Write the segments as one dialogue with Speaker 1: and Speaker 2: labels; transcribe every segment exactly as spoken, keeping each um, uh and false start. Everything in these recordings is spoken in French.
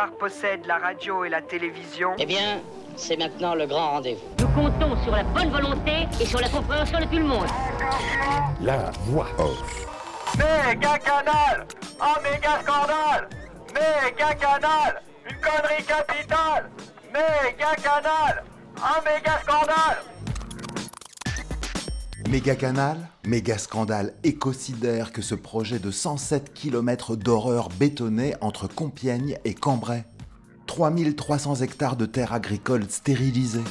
Speaker 1: César possède la radio et la télévision.
Speaker 2: Eh bien, c'est maintenant le grand rendez-vous.
Speaker 3: Nous comptons sur la bonne volonté et sur la compréhension de tout le monde.
Speaker 4: La voix off.
Speaker 5: Méga canal! Un méga scandale! Méga canal! Une connerie capitale! Méga canal! Un méga scandale!
Speaker 6: Méga canal, méga scandale écocidaire que ce projet de cent sept kilomètres d'horreur bétonnée entre Compiègne et Cambrai. trois mille trois cents hectares de terres agricoles stérilisées.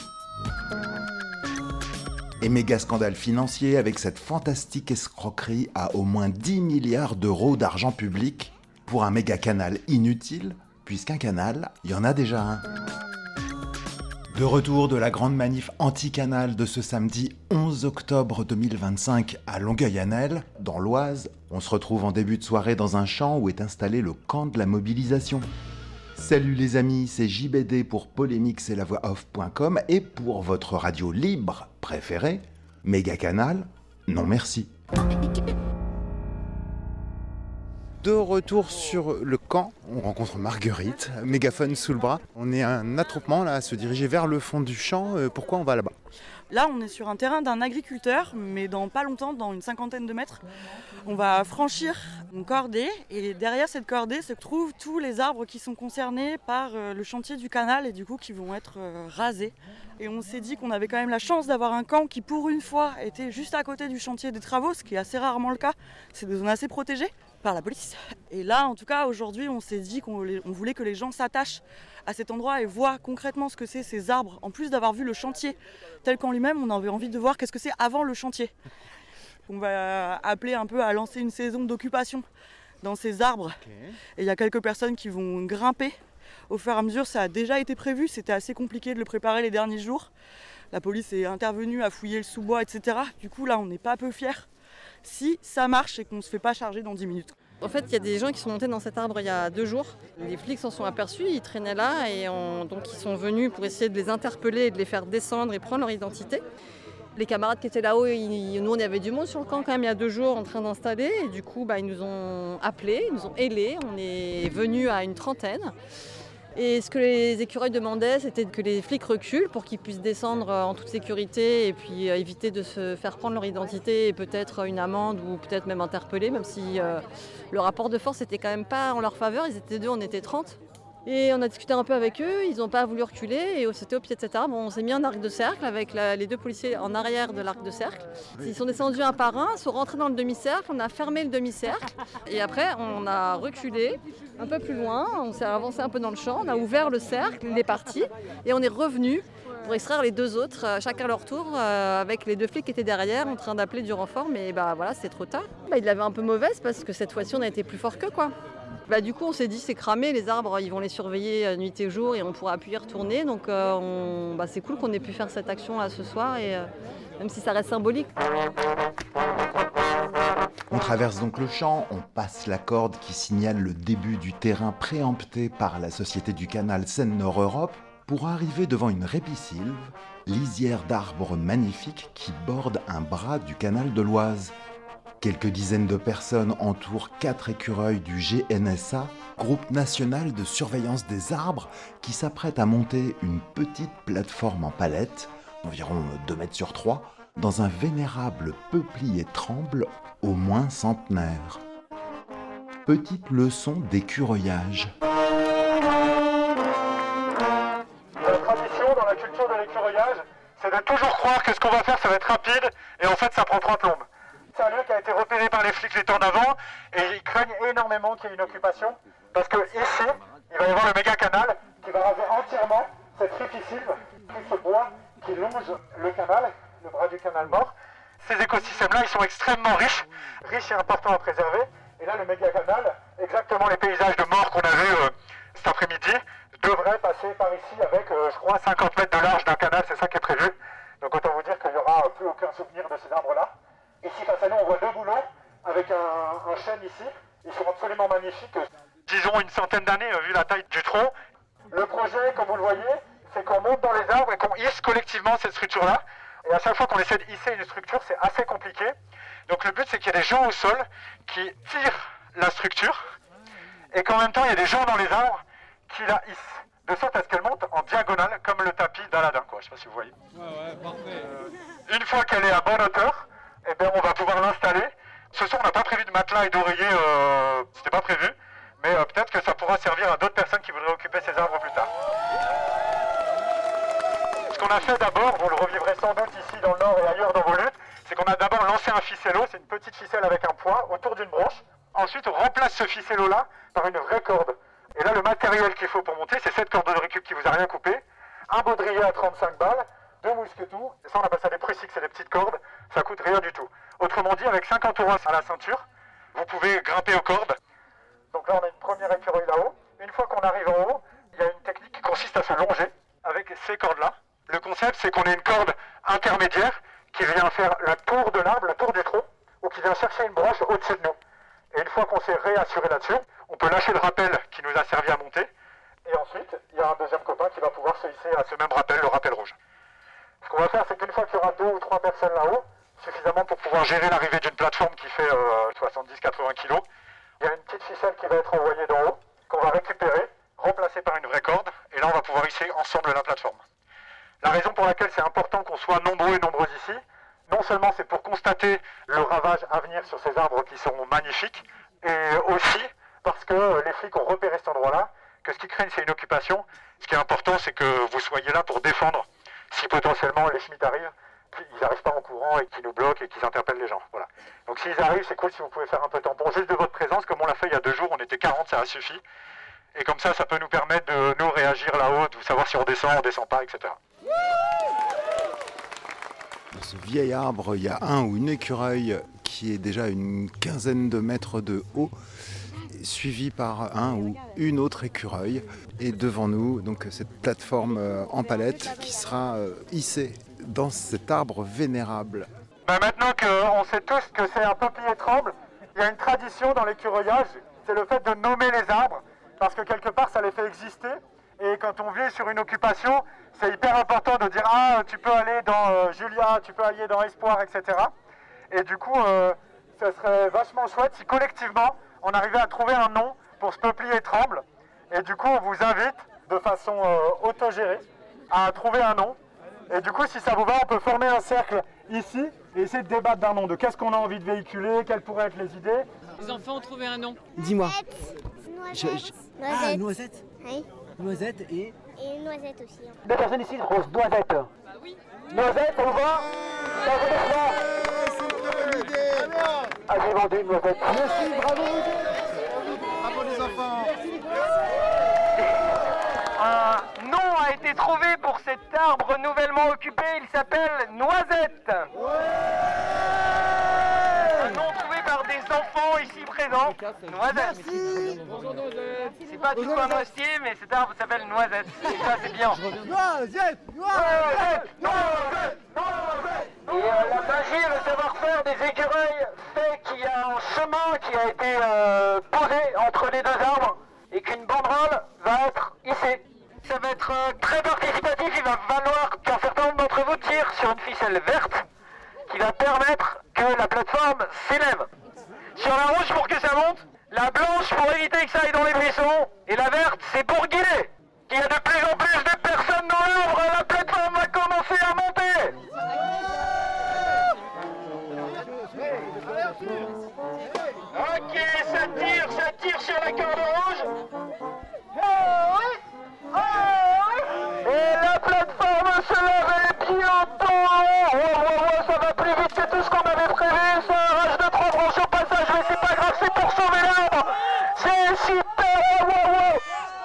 Speaker 6: Et méga scandale financier avec cette fantastique escroquerie à au moins dix milliards d'euros d'argent public pour un méga canal inutile, puisqu'un canal, il y en a déjà un. De retour de la grande manif anti-canal de ce samedi onze octobre deux mille vingt-cinq à Longueuil-Annel, dans l'Oise, on se retrouve en début de soirée dans un champ où est installé le camp de la mobilisation. Salut les amis, c'est J B D pour polémix et la voix off point com et pour votre radio libre préférée, Méga Canal, non merci. De retour sur le camp, on rencontre Marguerite, mégaphone sous le bras. On est un attroupement là à se diriger vers le fond du champ. Pourquoi on va là-bas ?
Speaker 7: Là, on est sur un terrain d'un agriculteur, mais dans pas longtemps, dans une cinquantaine de mètres, on va franchir une cordée et derrière cette cordée se trouvent tous les arbres qui sont concernés par le chantier du canal et du coup qui vont être rasés. Et on s'est dit qu'on avait quand même la chance d'avoir un camp qui pour une fois était juste à côté du chantier des travaux, ce qui est assez rarement le cas. C'est des zones assez protégées par la police. Et là, en tout cas, aujourd'hui, on s'est dit qu'on on voulait que les gens s'attachent à cet endroit et voient concrètement ce que c'est ces arbres. En plus d'avoir vu le chantier tel qu'en lui-même, on avait envie de voir qu'est-ce que c'est avant le chantier. On va appeler un peu à lancer une saison d'occupation dans ces arbres. Okay. Et il y a quelques personnes qui vont grimper. Au fur et à mesure, ça a déjà été prévu. C'était assez compliqué de le préparer les derniers jours. La police est intervenue à fouiller le sous-bois, et cetera. Du coup, là, on n'est pas peu fiers. Si ça marche et qu'on ne se fait pas charger dans dix minutes.
Speaker 8: En fait, il y a des gens qui sont montés dans cet arbre il y a deux jours. Les flics s'en sont aperçus, ils traînaient là et on, donc ils sont venus pour essayer de les interpeller et de les faire descendre et prendre leur identité. Les camarades qui étaient là-haut, ils, nous on avait du monde sur le camp quand même il y a deux jours en train d'installer et du coup bah, ils nous ont appelés, ils nous ont ailés, on est venus à une trentaine. Et ce que les écureuils demandaient, c'était que les flics reculent pour qu'ils puissent descendre en toute sécurité et puis éviter de se faire prendre leur identité et peut-être une amende ou peut-être même interpeller, même si euh, le rapport de force n'était quand même pas en leur faveur. Ils étaient deux, on était trente. Et on a discuté un peu avec eux, ils n'ont pas voulu reculer et c'était au pied de cet arbre. On s'est mis en arc de cercle avec la, les deux policiers en arrière de l'arc de cercle. Ils sont descendus un par un, sont rentrés dans le demi-cercle, on a fermé le demi-cercle et après on a reculé un peu plus loin, on s'est avancé un peu dans le champ, on a ouvert le cercle, il est parti et on est revenu pour extraire les deux autres, chacun à leur tour, euh, avec les deux flics qui étaient derrière en train d'appeler du renfort, mais bah voilà, c'est trop tard. Bah, ils l'avaient un peu mauvaise parce que cette fois-ci on a été plus fort qu'eux quoi. Bah, du coup, on s'est dit c'est cramé, les arbres, ils vont les surveiller nuit et jour et on pourra plus y retourner. Donc, euh, on... bah, c'est cool qu'on ait pu faire cette action là ce soir, et euh, même si ça reste symbolique.
Speaker 6: On traverse donc le champ, on passe la corde qui signale le début du terrain préempté par la Société du Canal Seine-Nord Europe pour arriver devant une répisylve, lisière d'arbres magnifiques qui borde un bras du canal de l'Oise. Quelques dizaines de personnes entourent quatre écureuils du G N S A, groupe national de surveillance des arbres, qui s'apprête à monter une petite plateforme en palette, d'environ deux mètres sur trois, dans un vénérable peuplier tremble au moins centenaire. Petite leçon d'écureuillage.
Speaker 5: La tradition dans la culture de l'écureuillage, c'est de toujours croire que ce qu'on va faire, ça va être rapide, et en fait, ça prend trois plombes. C'est un lieu qui a été repéré par les flics les temps d'avant et ils craignent énormément qu'il y ait une occupation parce que ici, il va y avoir le méga canal qui va raser entièrement cette ripisylve, tout ce bois qui longe le canal, le bras du canal mort. Ces écosystèmes-là, ils sont extrêmement riches, riches et importants à préserver. Et là, le méga canal, exactement les paysages de mort qu'on a vus euh, cet après-midi, devrait passer par ici avec, euh, je crois, cinquante mètres de large d'un canal, c'est ça qui est prévu. Donc autant vous dire qu'il n'y aura plus aucun souvenir de ces arbres-là. Ici, face à nous, on voit deux bouleaux avec un, un chêne ici. Ils sont absolument magnifiques. Disons une centaine d'années, vu la taille du tronc. Le projet, comme vous le voyez, c'est qu'on monte dans les arbres et qu'on hisse collectivement cette structure-là. Et à chaque fois qu'on essaie de hisser une structure, c'est assez compliqué. Donc le but, c'est qu'il y a des gens au sol qui tirent la structure et qu'en même temps, il y a des gens dans les arbres qui la hisse, de sorte à ce qu'elle monte en diagonale comme le tapis d'Aladin, quoi. Je sais pas si vous voyez.
Speaker 9: Ouais, ouais, parfait.
Speaker 5: Euh, une fois qu'elle est à bonne hauteur, eh bien, on va pouvoir l'installer. Ce soir, on n'a pas prévu de matelas et d'oreiller, euh, c'était pas prévu, mais euh, peut-être que ça pourra servir à d'autres personnes qui voudraient occuper ces arbres plus tard. Ce qu'on a fait d'abord, vous le revivrez sans doute ici dans le nord et ailleurs dans vos luttes, c'est qu'on a d'abord lancé un ficello, c'est une petite ficelle avec un point autour d'une branche. Ensuite, on remplace ce ficello-là par une vraie corde. Et là, le matériel qu'il faut pour monter, c'est cette corde de récup qui vous a rien coupé, un baudrier à trente-cinq balles, deux mousquetons, et ça on appelle ça des prussiques, c'est des petites cordes, ça coûte rien du tout. Autrement dit, avec cinquante euros à la ceinture, vous pouvez grimper aux cordes. Donc là, on a une première écureuil là-haut. Une fois qu'on arrive en haut, il y a une technique qui consiste à se longer avec ces cordes-là. Le concept, c'est qu'on ait une corde intermédiaire qui vient faire la tour de l'arbre, la tour du tronc, ou qui vient chercher une branche au-dessus de nous. Et une fois qu'on s'est réassuré là-dessus, on peut lâcher le rappel qui nous a servi à monter. Et ensuite, il y a un deuxième copain qui va pouvoir se hisser à ce même rappel, le rappel rouge. Ce qu'on va faire, c'est qu'une fois qu'il y aura deux ou trois personnes là-haut, suffisamment pour pouvoir gérer l'arrivée d'une plateforme qui fait euh, soixante-dix à quatre-vingts kilos, il y a une petite ficelle qui va être envoyée d'en haut, qu'on va récupérer, remplacer par une vraie corde, et là on va pouvoir hisser ensemble la plateforme. La raison pour laquelle c'est important qu'on soit nombreux et nombreuses ici, non seulement c'est pour constater le ravage à venir sur ces arbres qui sont magnifiques, et aussi parce que les flics ont repéré cet endroit-là, que ce qui craignent c'est une occupation. Ce qui est important, c'est que vous soyez là pour défendre si potentiellement les Schmitt arrivent, qu'ils n'arrivent pas en courant et qu'ils nous bloquent et qu'ils interpellent les gens. Voilà. Donc s'ils arrivent, c'est cool si vous pouvez faire un peu tampon juste de votre présence, comme on l'a fait il y a deux jours, on était quarante, ça a suffi. Et comme ça, ça peut nous permettre de nous réagir là-haut, de savoir si on descend, on descend pas, et cetera.
Speaker 6: Dans ce vieil arbre, il y a un ou une écureuil qui est déjà une quinzaine de mètres de haut, suivi par un ou une autre écureuil. Et devant nous, donc cette plateforme en palette qui sera hissée dans cet arbre vénérable.
Speaker 5: Ben maintenant qu'on sait tous que c'est un peuplier tremble, il y a une tradition dans l'écureuillage, c'est le fait de nommer les arbres, parce que quelque part ça les fait exister. Et quand on vit sur une occupation, c'est hyper important de dire « Ah, tu peux aller dans euh, Julia, tu peux aller dans Espoir, et cetera » Et du coup, euh, ça serait vachement chouette si collectivement, on arrivait à trouver un nom pour ce peuplier tremble. Et du coup, on vous invite, de façon euh, autogérée, à trouver un nom. Et du coup, si ça vous va, on peut former un cercle ici et essayer de débattre d'un nom, de qu'est-ce qu'on a envie de véhiculer, quelles pourraient être les idées.
Speaker 9: Les enfants ont trouvé un nom.
Speaker 10: Dis-moi.
Speaker 11: Noisette.
Speaker 10: Je, je...
Speaker 11: Noisette.
Speaker 10: Ah, noisette.
Speaker 11: Oui.
Speaker 10: Noisette et...
Speaker 11: Et une noisette aussi. Hein.
Speaker 10: Deux personnes ici proposent noisette.
Speaker 9: Bah oui.
Speaker 10: Noisette, ça vous va? Ça vous va?
Speaker 12: C'est une bonne idée.
Speaker 10: Ah, j'ai vendu une noisette. Merci, bravo.
Speaker 12: Bravo les enfants.
Speaker 1: Un nom a été trouvé pour cet arbre nouvellement occupé, il s'appelle Noisette. Un nom trouvé par des enfants ici présents. Noisette. C'est pas du tout un noisetier, mais cet arbre s'appelle Noisette. Et ça, c'est bien.
Speaker 12: Noisette.
Speaker 1: Noisette. Noisette. Noisette. Et euh, la magie et le savoir-faire des écureuils fait qu'il y a un chemin qui a été euh, posé entre les deux arbres et qu'une banderole va être hissée. Ça va être euh, très participatif, il va falloir qu'un certain nombre d'entre vous tirent sur une ficelle verte qui va permettre que la plateforme s'élève. Sur la rouge pour que ça monte, la blanche pour éviter que ça aille dans les buissons, et la verte c'est pour guider. Il y a de plus en plus de personnes dans l'arbre, la plateforme va commencer à monter. Ok, ça tire, ça tire sur la corde rouge. Et la plateforme se lève bientôt. Oh, oh, oh, ça va plus vite que tout ce qu'on avait prévu. Ça arrache de trois branches au passage, mais c'est pas grave, c'est pour sauver l'arbre. C'est super. Oh, oh,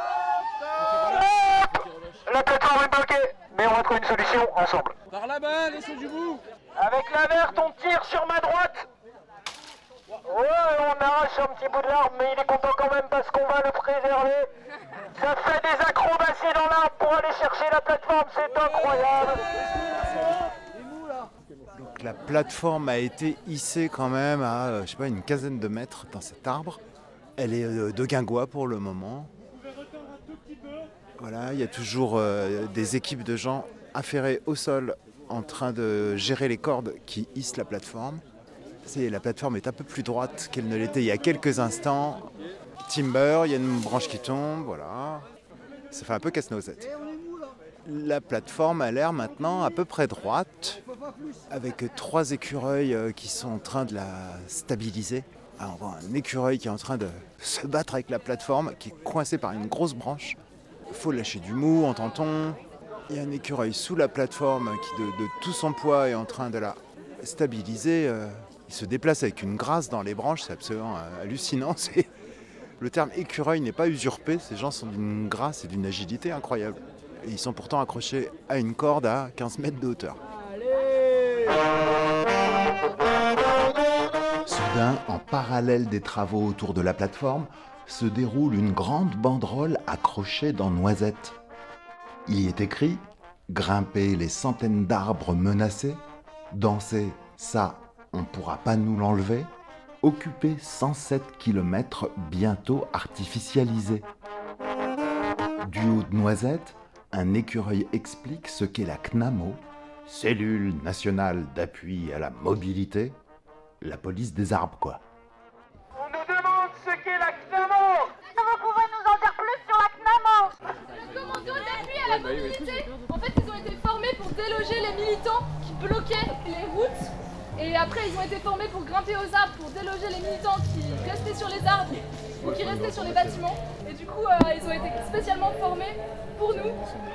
Speaker 1: oh. Hop. La plateforme est bloquée, mais on va trouver une solution ensemble.
Speaker 9: Par là-bas, laissez du bout.
Speaker 1: Avec la verte, on tire sur ma droite. Ouais, on arrache un petit bout de l'arbre, mais il est content quand même parce qu'on va le préserver. Ça fait des acrobaties dans l'arbre pour aller chercher la plateforme, c'est incroyable.
Speaker 6: Donc la plateforme a été hissée quand même à, euh, je sais pas, une quinzaine de mètres dans cet arbre. Elle est euh, de guingois pour le moment. Voilà, il y a toujours euh, des équipes de gens affairés au sol en train de gérer les cordes qui hissent la plateforme. C'est, la plateforme est un peu plus droite qu'elle ne l'était il y a quelques instants. Timber, il y a une branche qui tombe, voilà. Ça fait un peu casse-noisette. La plateforme a l'air maintenant à peu près droite, avec trois écureuils qui sont en train de la stabiliser. Alors, on voit un écureuil qui est en train de se battre avec la plateforme, qui est coincé par une grosse branche. Il faut lâcher du mou, entend-on. Il y a un écureuil sous la plateforme qui, de, de tout son poids, est en train de la stabiliser. Il se déplace avec une grâce dans les branches, c'est absolument hallucinant. C'est... Le terme écureuil n'est pas usurpé, ces gens sont d'une grâce et d'une agilité incroyable. Et ils sont pourtant accrochés à une corde à quinze mètres de hauteur. Soudain, en parallèle des travaux autour de la plateforme, se déroule une grande banderole accrochée dans Noisette. Il y est écrit « Grimper les centaines d'arbres menacés, danser, ça, on ne pourra pas nous l'enlever, occuper cent sept kilomètres bientôt artificialisés ». Du haut de Noisette, un écureuil explique ce qu'est la C N A M O, Cellule nationale d'appui à la mobilité, la police des arbres quoi.
Speaker 1: On nous demande ce qu'est la C N A M O. Vous pouvez nous en dire plus sur la C N A M O?
Speaker 13: Le commando d'appui à la mobilité. En fait, ils ont été formés pour déloger les militants qui bloquaient les routes. Et après, ils ont été formés pour grimper aux arbres, pour déloger les militants qui restaient sur les arbres ou qui restaient sur les bâtiments. Et du coup, euh, ils ont été spécialement formés pour nous.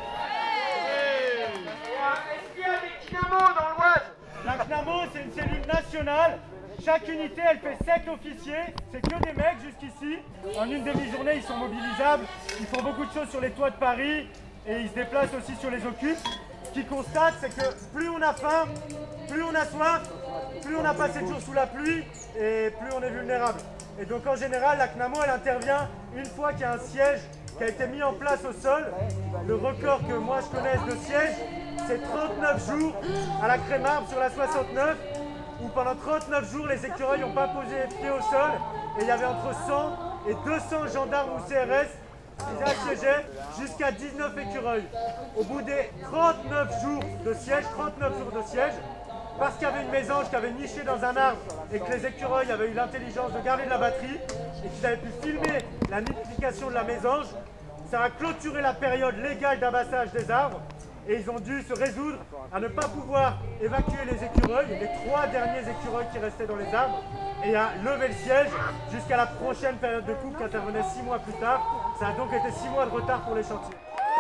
Speaker 1: Est-ce qu'il y a des C N A M O dans l'Oise?
Speaker 5: La C N A M O, c'est une cellule nationale. Chaque unité, elle fait sept officiers. C'est que des mecs jusqu'ici. En une demi-journée, ils sont mobilisables. Ils font beaucoup de choses sur les toits de Paris et ils se déplacent aussi sur les occupes. Ce qu'ils constatent, c'est que plus on a faim, plus on a soif, plus on a passé de jours sous la pluie et plus on est vulnérable. Et donc en général, la C N A M O, elle intervient une fois qu'il y a un siège qui a été mis en place au sol. Le record que moi je connaisse de siège, c'est trente-neuf jours à la Crémarbe sur la soixante-neuf, où pendant trente-neuf jours, les écureuils n'ont pas posé pied au sol, et il y avait entre cent et deux cents gendarmes ou C R S qui assiégeaient jusqu'à dix-neuf écureuils. Au bout des trente-neuf jours de siège, trente-neuf jours de siège, parce qu'il y avait une mésange qui avait niché dans un arbre et que les écureuils avaient eu l'intelligence de garder de la batterie et qu'ils avaient pu filmer la nidification de la mésange, ça a clôturé la période légale d'abassage des arbres et ils ont dû se résoudre à ne pas pouvoir évacuer les écureuils, les trois derniers écureuils qui restaient dans les arbres, et à lever le siège jusqu'à la prochaine période de coupe qui intervenait six mois plus tard. Ça a donc été six mois de retard pour les chantiers.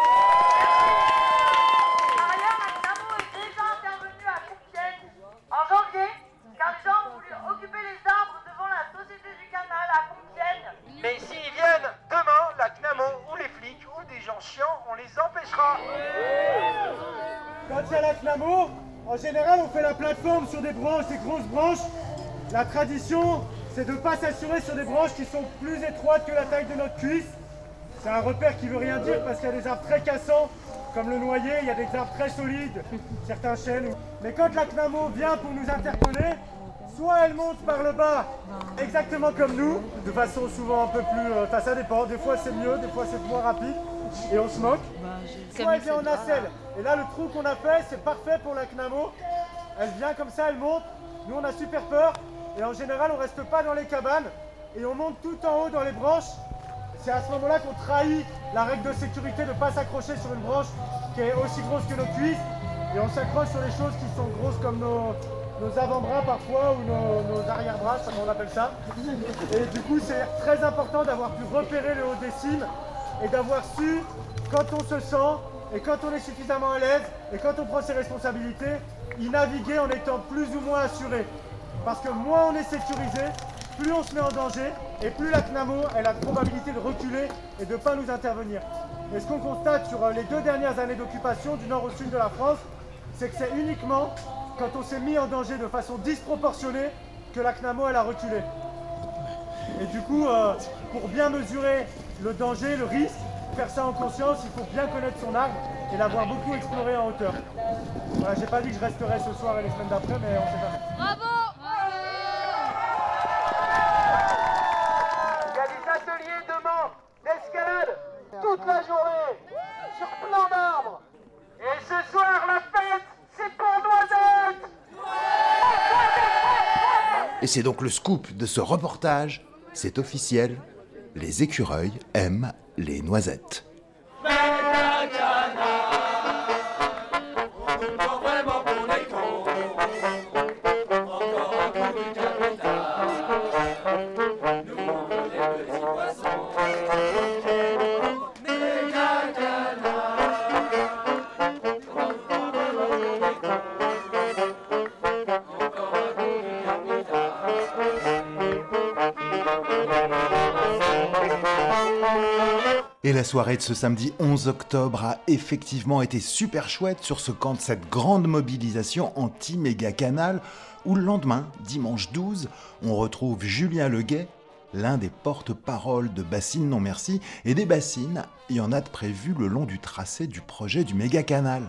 Speaker 1: En janvier, car les gens ont voulu occuper les arbres devant la Société du Canal à Compiègne. Mais s'ils viennent demain, la C N A M O ou les flics ou des gens chiants, on les empêchera.
Speaker 5: Quand il y a la C N A M O, en général on fait la plateforme sur des branches, des grosses branches. La tradition, c'est de ne pas s'assurer sur des branches qui sont plus étroites que la taille de notre cuisse. C'est un repère qui veut rien dire parce qu'il y a des arbres très cassants, comme le noyer, il y a des arbres très solides, certains chênes. Mais quand la C N A M O vient pour nous interpeller, soit elle monte par le bas, exactement comme nous, de façon souvent un peu plus... Enfin euh, ça dépend, des fois c'est mieux, des fois c'est moins rapide, et on se moque. Soit elle vient en nacelle, et là le trou qu'on a fait, c'est parfait pour la C N A M O. Elle vient comme ça, elle monte, nous on a super peur, et en général on reste pas dans les cabanes, et on monte tout en haut dans les branches. C'est à ce moment-là qu'on trahit la règle de sécurité de ne pas s'accrocher sur une branche qui est aussi grosse que nos cuisses. Et on s'accroche sur les choses qui sont grosses comme nos, nos avant-bras parfois ou nos, nos arrière-bras, comme on appelle ça. Et du coup, c'est très important d'avoir pu repérer le haut des cimes et d'avoir su, quand on se sent et quand on est suffisamment à l'aise et quand on prend ses responsabilités, y naviguer en étant plus ou moins assuré. Parce que moins on est sécurisé, plus on se met en danger et plus la C N A M O a la probabilité de reculer et de ne pas nous intervenir. Et ce qu'on constate sur les deux dernières années d'occupation du nord au sud de la France, c'est que c'est uniquement quand on s'est mis en danger de façon disproportionnée que la C N A M O elle a reculé. Et du coup, euh, pour bien mesurer le danger, le risque, faire ça en conscience, il faut bien connaître son arbre et l'avoir beaucoup exploré en hauteur. Voilà, j'ai pas dit que je resterai ce soir et les semaines d'après, mais on sait jamais.
Speaker 13: Bravo!
Speaker 1: Atelier demain d'escalade toute la journée sur plein d'arbres. Et ce soir, la fête, c'est pour Noisette.
Speaker 6: Et c'est donc le scoop de ce reportage. C'est officiel, les écureuils aiment les noisettes. la soirée de ce samedi onze octobre a effectivement été super chouette sur ce camp de cette grande mobilisation anti-méga-canal où le lendemain, dimanche douze, on retrouve Julien Leguet, l'un des porte-parole de Bassines Non Merci, et des bassines, il y en a de prévues le long du tracé du projet du méga-canal.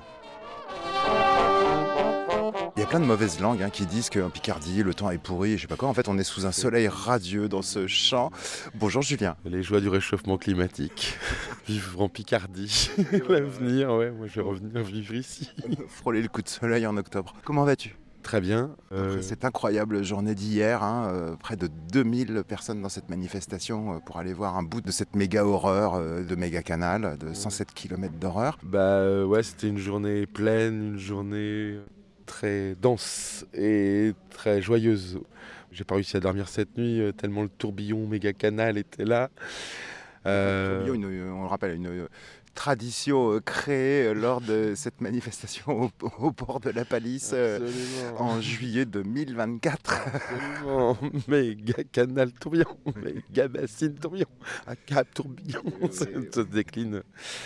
Speaker 6: Il y a plein de mauvaises langues hein, qui disent qu'en Picardie, le temps est pourri, je sais pas quoi. En fait, on est sous un soleil radieux dans ce champ. Bonjour Julien.
Speaker 14: Les joies du réchauffement climatique. Vivre en Picardie. L'avenir, ouais, moi je vais revenir vivre ici.
Speaker 6: Frôler le coup de soleil en octobre. Comment vas-tu ?
Speaker 14: Très bien.
Speaker 6: Euh... Cette incroyable journée d'hier, hein, euh, près de deux mille personnes dans cette manifestation euh, pour aller voir un bout de cette méga horreur euh, de méga canal de cent sept kilomètres d'horreur.
Speaker 14: Bah euh, ouais, c'était une journée pleine, une journée très dense et très joyeuse. J'ai pas réussi à dormir cette nuit euh, tellement le tourbillon méga canal était là.
Speaker 6: Euh... Le tourbillon, une, on le rappelle, une, une tradition créée lors de cette manifestation au, au port de la Palisse euh, en juillet deux mille vingt-quatre.
Speaker 14: Absolument. Méga canal tourbillon, méga bassine tourbillon, un cap tourbillon, ça se décline.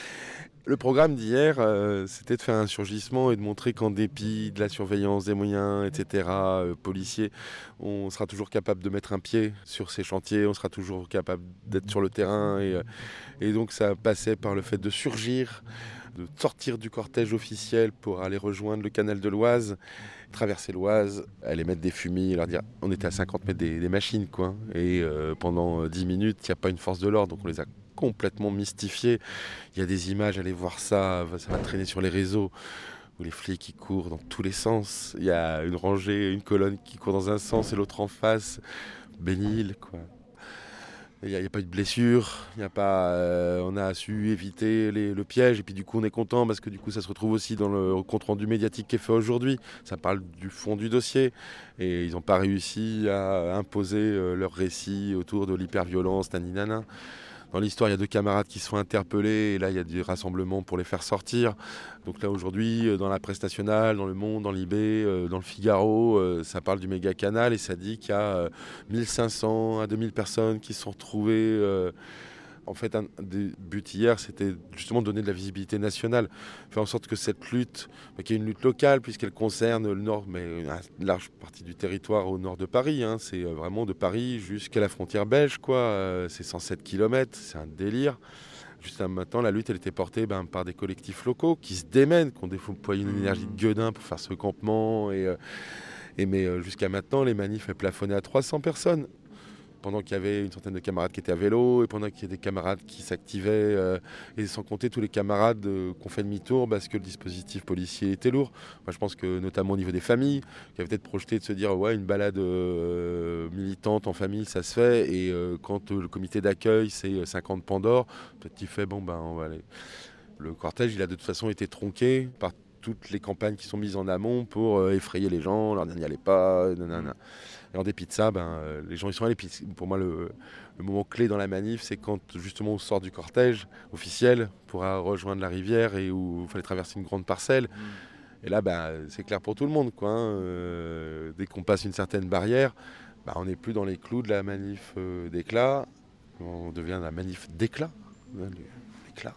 Speaker 14: Le programme d'hier, euh, c'était de faire un surgissement et de montrer qu'en dépit de la surveillance, des moyens, et cetera, euh, policiers, on sera toujours capable de mettre un pied sur ces chantiers, on sera toujours capable d'être sur le terrain. Et, euh, et donc ça passait par le fait de surgir, de sortir du cortège officiel pour aller rejoindre le canal de l'Oise, traverser l'Oise, aller mettre des fumis, leur dire on était à cinquante mètres des, des machines, quoi. Et euh, pendant dix minutes, il n'y a pas une force de l'ordre, donc on les a complètement mystifié. Il y a des images, allez voir ça, ça va traîner sur les réseaux, où les flics qui courent dans tous les sens. Il y a une rangée, une colonne qui court dans un sens et l'autre en face. Bénil, quoi. Il n'y a, a pas eu de blessure, il y a pas, euh, on a su éviter les, le piège et puis du coup on est content parce que du coup ça se retrouve aussi dans le compte-rendu médiatique qui est fait aujourd'hui. Ça parle du fond du dossier et ils n'ont pas réussi à imposer euh, leur récit autour de l'hyperviolence, naninana. Dans l'histoire, il y a deux camarades qui se font interpeller et là, il y a des rassemblements pour les faire sortir. Donc là, aujourd'hui, dans la presse nationale, dans Le Monde, dans l'I B, dans le Figaro, ça parle du méga canal et ça dit qu'il y a mille cinq cents à deux mille personnes qui se sont retrouvées. En fait, un des buts hier, c'était justement de donner de la visibilité nationale, faire en sorte que cette lutte, bah, qui est une lutte locale, puisqu'elle concerne le nord, mais une large partie du territoire au nord de Paris, hein, c'est vraiment de Paris jusqu'à la frontière belge, quoi. Euh, c'est cent sept kilomètres, c'est un délire. Jusqu'à maintenant, la lutte, elle était portée ben, par des collectifs locaux qui se démènent, qui ont déployé une énergie de gueudin pour faire ce campement. Et, euh, et mais euh, jusqu'à maintenant, les manifs, elles plafonnaient à trois cents personnes. Pendant qu'il y avait une centaine de camarades qui étaient à vélo, et pendant qu'il y a des camarades qui s'activaient, euh, et sans compter tous les camarades euh, qui ont fait demi-tour parce que le dispositif policier était lourd. Moi, je pense que notamment au niveau des familles, qui avaient peut-être projeté de se dire ouais, une balade euh, militante en famille, ça se fait, et euh, quand euh, le comité d'accueil, c'est cinquante Pandore, peut-être qu'il fait bon, ben on va aller. Le cortège, il a de toute façon été tronqué par toutes les campagnes qui sont mises en amont pour euh, effrayer les gens, leur dire n'y allez pas, nanana. Et en dépit de ça, ben, euh, les gens y sont allés. Puis pour moi, le, le moment clé dans la manif, c'est quand justement on sort du cortège officiel pour rejoindre la rivière et où il fallait traverser une grande parcelle. Mmh. Et là, ben, c'est clair pour tout le monde, quoi, hein. Euh, dès qu'on passe une certaine barrière, ben, on n'est plus dans les clous de la manif euh, d'éclat. On devient la manif d'éclat. D'éclat.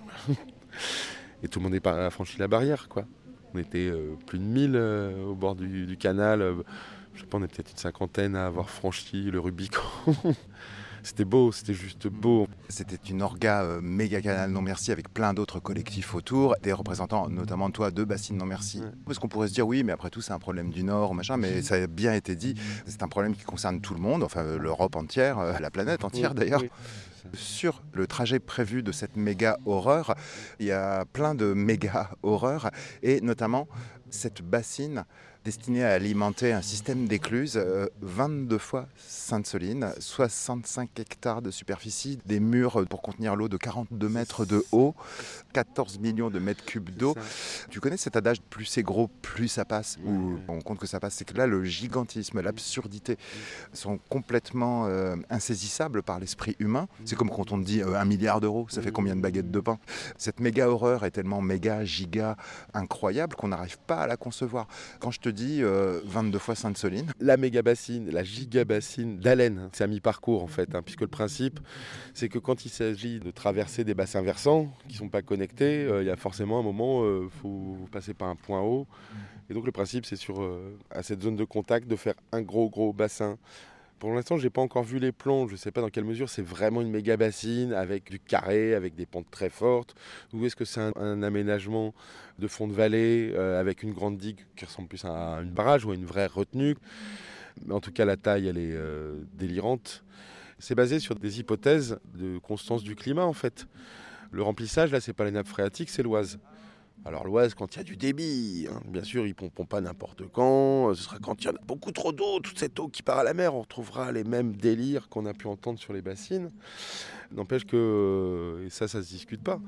Speaker 14: Et tout le monde a franchi la barrière, quoi. On était euh, plus de mille euh, au bord du, du canal. Euh, je sais pas, on est peut-être une cinquantaine à avoir franchi le Rubicon. C'était beau, c'était juste beau.
Speaker 6: C'était une orga euh, méga canal non merci avec plein d'autres collectifs autour, des représentants notamment toi de Bassines non merci. Ouais. Parce qu'on pourrait se dire oui, mais après tout c'est un problème du Nord, machin, mais ça a bien été dit, c'est un problème qui concerne tout le monde, enfin l'Europe entière, euh, la planète entière oui, d'ailleurs. Oui. Sur le trajet prévu de cette méga horreur, il y a plein de méga horreurs et notamment cette bassine destinée à alimenter un système d'écluses, euh, vingt-deux fois Sainte-Soline, soixante-cinq hectares de superficie, des murs pour contenir l'eau de quarante-deux mètres de haut, quatorze millions de mètres cubes d'eau. Tu connais cet adage, plus c'est gros, plus ça passe, oui, ou oui. On compte que ça passe. C'est que là, le gigantisme, l'absurdité oui. sont complètement euh, insaisissables par l'esprit humain. Oui. C'est comme quand on te dit euh, un milliard d'euros, ça oui. fait combien de baguettes de pain? Cette méga horreur est tellement méga, giga, incroyable qu'on n'arrive pas mal à concevoir. Quand je te dis euh, vingt-deux fois Sainte-Soline.
Speaker 14: La méga-bassine, la giga-bassine d'Allen, c'est à mi-parcours en fait, hein, puisque le principe, c'est que quand il s'agit de traverser des bassins versants qui ne sont pas connectés, il euh, y a forcément un moment, il euh, faut passer par un point haut. Et donc le principe, c'est sur euh, à cette zone de contact de faire un gros gros bassin. Pour l'instant, je n'ai pas encore vu les plans, je ne sais pas dans quelle mesure c'est vraiment une méga bassine avec du carré, avec des pentes très fortes, ou est-ce que c'est un, un aménagement de fond de vallée euh, avec une grande digue qui ressemble plus à une barrage ou à une vraie retenue. Mais en tout cas, la taille, elle est euh, délirante. C'est basé sur des hypothèses de constance du climat en fait. Le remplissage, là, c'est pas les nappes phréatiques, c'est l'Oise. Alors l'Oise, quand il y a du débit, hein, bien sûr, ils ne pomperont pas n'importe quand. Ce sera quand il y a beaucoup trop d'eau, toute cette eau qui part à la mer, on retrouvera les mêmes délires qu'on a pu entendre sur les bassines. N'empêche que, et ça, ça ne se discute pas,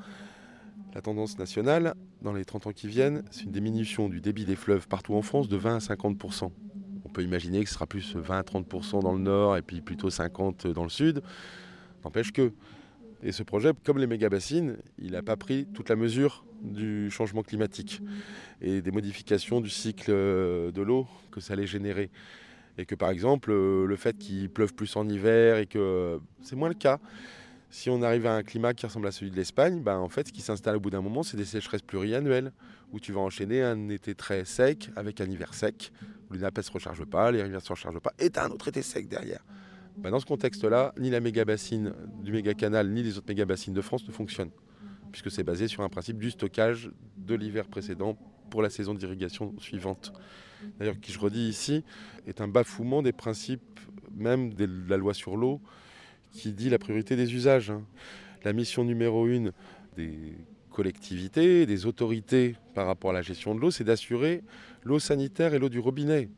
Speaker 14: la tendance nationale, dans les trente ans qui viennent, c'est une diminution du débit des fleuves partout en France de vingt à cinquante pour cent. On peut imaginer que ce sera plus vingt à trente pour cent dans le nord et puis plutôt cinquante pour cent dans le sud. N'empêche que... Et ce projet, comme les méga-bassines, il n'a pas pris toute la mesure du changement climatique et des modifications du cycle de l'eau que ça allait générer. Et que par exemple, le fait qu'il pleuve plus en hiver et que c'est moins le cas. Si on arrive à un climat qui ressemble à celui de l'Espagne, ben en fait, ce qui s'installe au bout d'un moment, c'est des sécheresses pluriannuelles où tu vas enchaîner un été très sec avec un hiver sec où les nappes ne se rechargent pas, les rivières ne se rechargent pas et tu as un autre été sec derrière. Ben dans ce contexte-là, ni la méga-bassine du méga-canal, ni les autres méga-bassines de France ne fonctionnent, puisque c'est basé sur un principe du stockage de l'hiver précédent pour la saison d'irrigation suivante. D'ailleurs, qui je redis ici, est un bafouement des principes même de la loi sur l'eau, qui dit la priorité des usages. La mission numéro une des collectivités, des autorités par rapport à la gestion de l'eau, c'est d'assurer l'eau sanitaire et l'eau du robinet.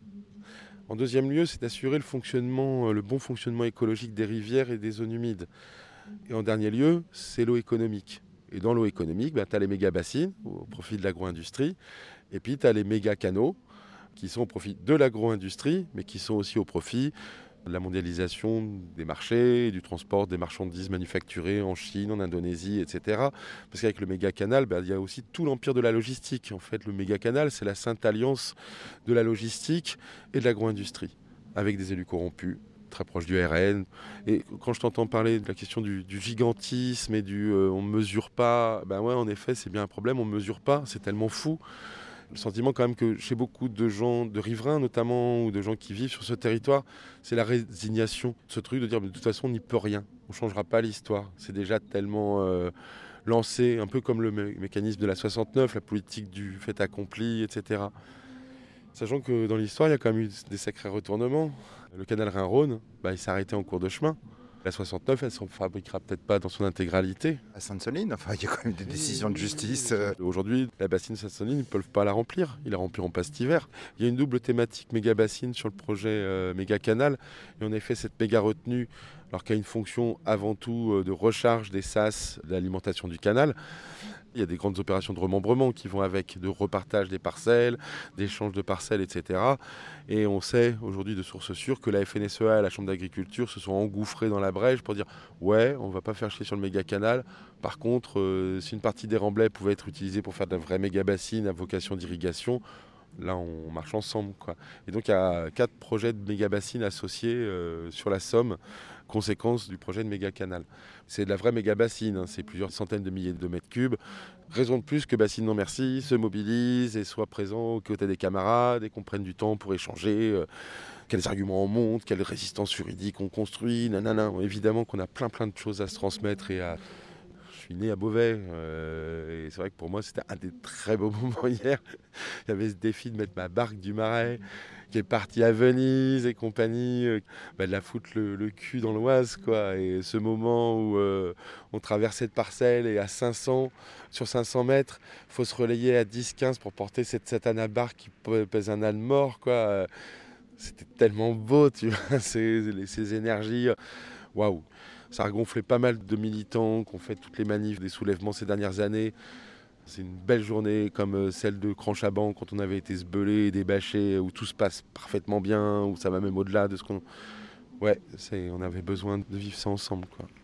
Speaker 14: En deuxième lieu, c'est d'assurer le fonctionnement, le bon fonctionnement écologique des rivières et des zones humides. Et en dernier lieu, c'est l'eau économique. Et dans l'eau économique, ben, tu as les méga-bassines au profit de l'agro-industrie, et puis tu as les méga-canaux qui sont au profit de l'agro-industrie, mais qui sont aussi au profit de la mondialisation des marchés, du transport des marchandises manufacturées en Chine, en Indonésie, et cetera. Parce qu'avec le méga-canal, ben, il y a aussi tout l'empire de la logistique. En fait, le méga-canal, c'est la sainte alliance de la logistique et de l'agro-industrie, avec des élus corrompus, très proches du R N. Et quand je t'entends parler de la question du, du gigantisme et du euh, on ne mesure pas, ben ouais, en effet, c'est bien un problème, on ne mesure pas, c'est tellement fou. Le sentiment quand même que chez beaucoup de gens, de riverains notamment, ou de gens qui vivent sur ce territoire, c'est la résignation. Ce truc de dire, mais de toute façon, on n'y peut rien. On ne changera pas l'histoire. C'est déjà tellement euh, lancé, un peu comme le mé- mécanisme de la soixante-neuf, la politique du fait accompli, et cetera. Sachant que dans l'histoire, il y a quand même eu des sacrés retournements. Le canal Rhin-Rhône, bah, il s'est arrêté en cours de chemin. La soixante-neuf, elle ne se fabriquera peut-être pas dans son intégralité.
Speaker 6: À Sainte-Soline, enfin, il y a quand même des décisions de justice. Euh...
Speaker 14: Aujourd'hui, la bassine Sainte-Soline, ils ne peuvent pas la remplir. Ils la rempliront pas cet hiver. Il y a une double thématique méga-bassine sur le projet euh, méga-canal. Et en effet, cette méga-retenue, alors qu'elle a une fonction avant tout euh, de recharge des sas, de l'alimentation du canal, il y a des grandes opérations de remembrement qui vont avec, de repartage des parcelles, d'échange de parcelles, et cetera. Et on sait aujourd'hui de sources sûres que la F N S E A et la Chambre d'agriculture se sont engouffrés dans la brèche pour dire « ouais, on ne va pas faire chier sur le méga-canal. Par contre, euh, si une partie des remblais pouvait être utilisée pour faire de la vraie méga-bassine à vocation d'irrigation, là, on marche ensemble, quoi. » Et donc, il y a quatre projets de méga-bassine associés euh, sur la Somme, conséquence du projet de méga-canal. C'est de la vraie méga-bassine, hein, c'est plusieurs centaines de milliers de mètres cubes. Raison de plus que Bassine Non Merci se mobilise et soit présent aux côtés des camarades et qu'on prenne du temps pour échanger. Euh, quels arguments on monte, quelle résistance juridique on construit, nanana. Évidemment qu'on a plein plein de choses à se transmettre et à... Je suis né à Beauvais euh, et c'est vrai que pour moi c'était un des très beaux moments hier. Il y avait ce défi de mettre ma barque du Marais qui est partie à Venise et compagnie, euh, bah, de la foutre le, le cul dans l'Oise, quoi. Et ce moment où euh, on traverse cette parcelle et à cinq cents, sur cinq cents mètres, il faut se relayer à dix quinze pour porter cette satana barque qui pèse un âne mort, quoi. C'était tellement beau, tu vois, ces, ces énergies. Waouh! Ça a gonflé pas mal de militants qui ont fait toutes les manifs des soulèvements ces dernières années. C'est une belle journée comme celle de Cranchaban quand on avait été sbelé et débâché, où tout se passe parfaitement bien, où ça va même au-delà de ce qu'on... Ouais, c'est, on avait besoin de vivre ça ensemble, quoi.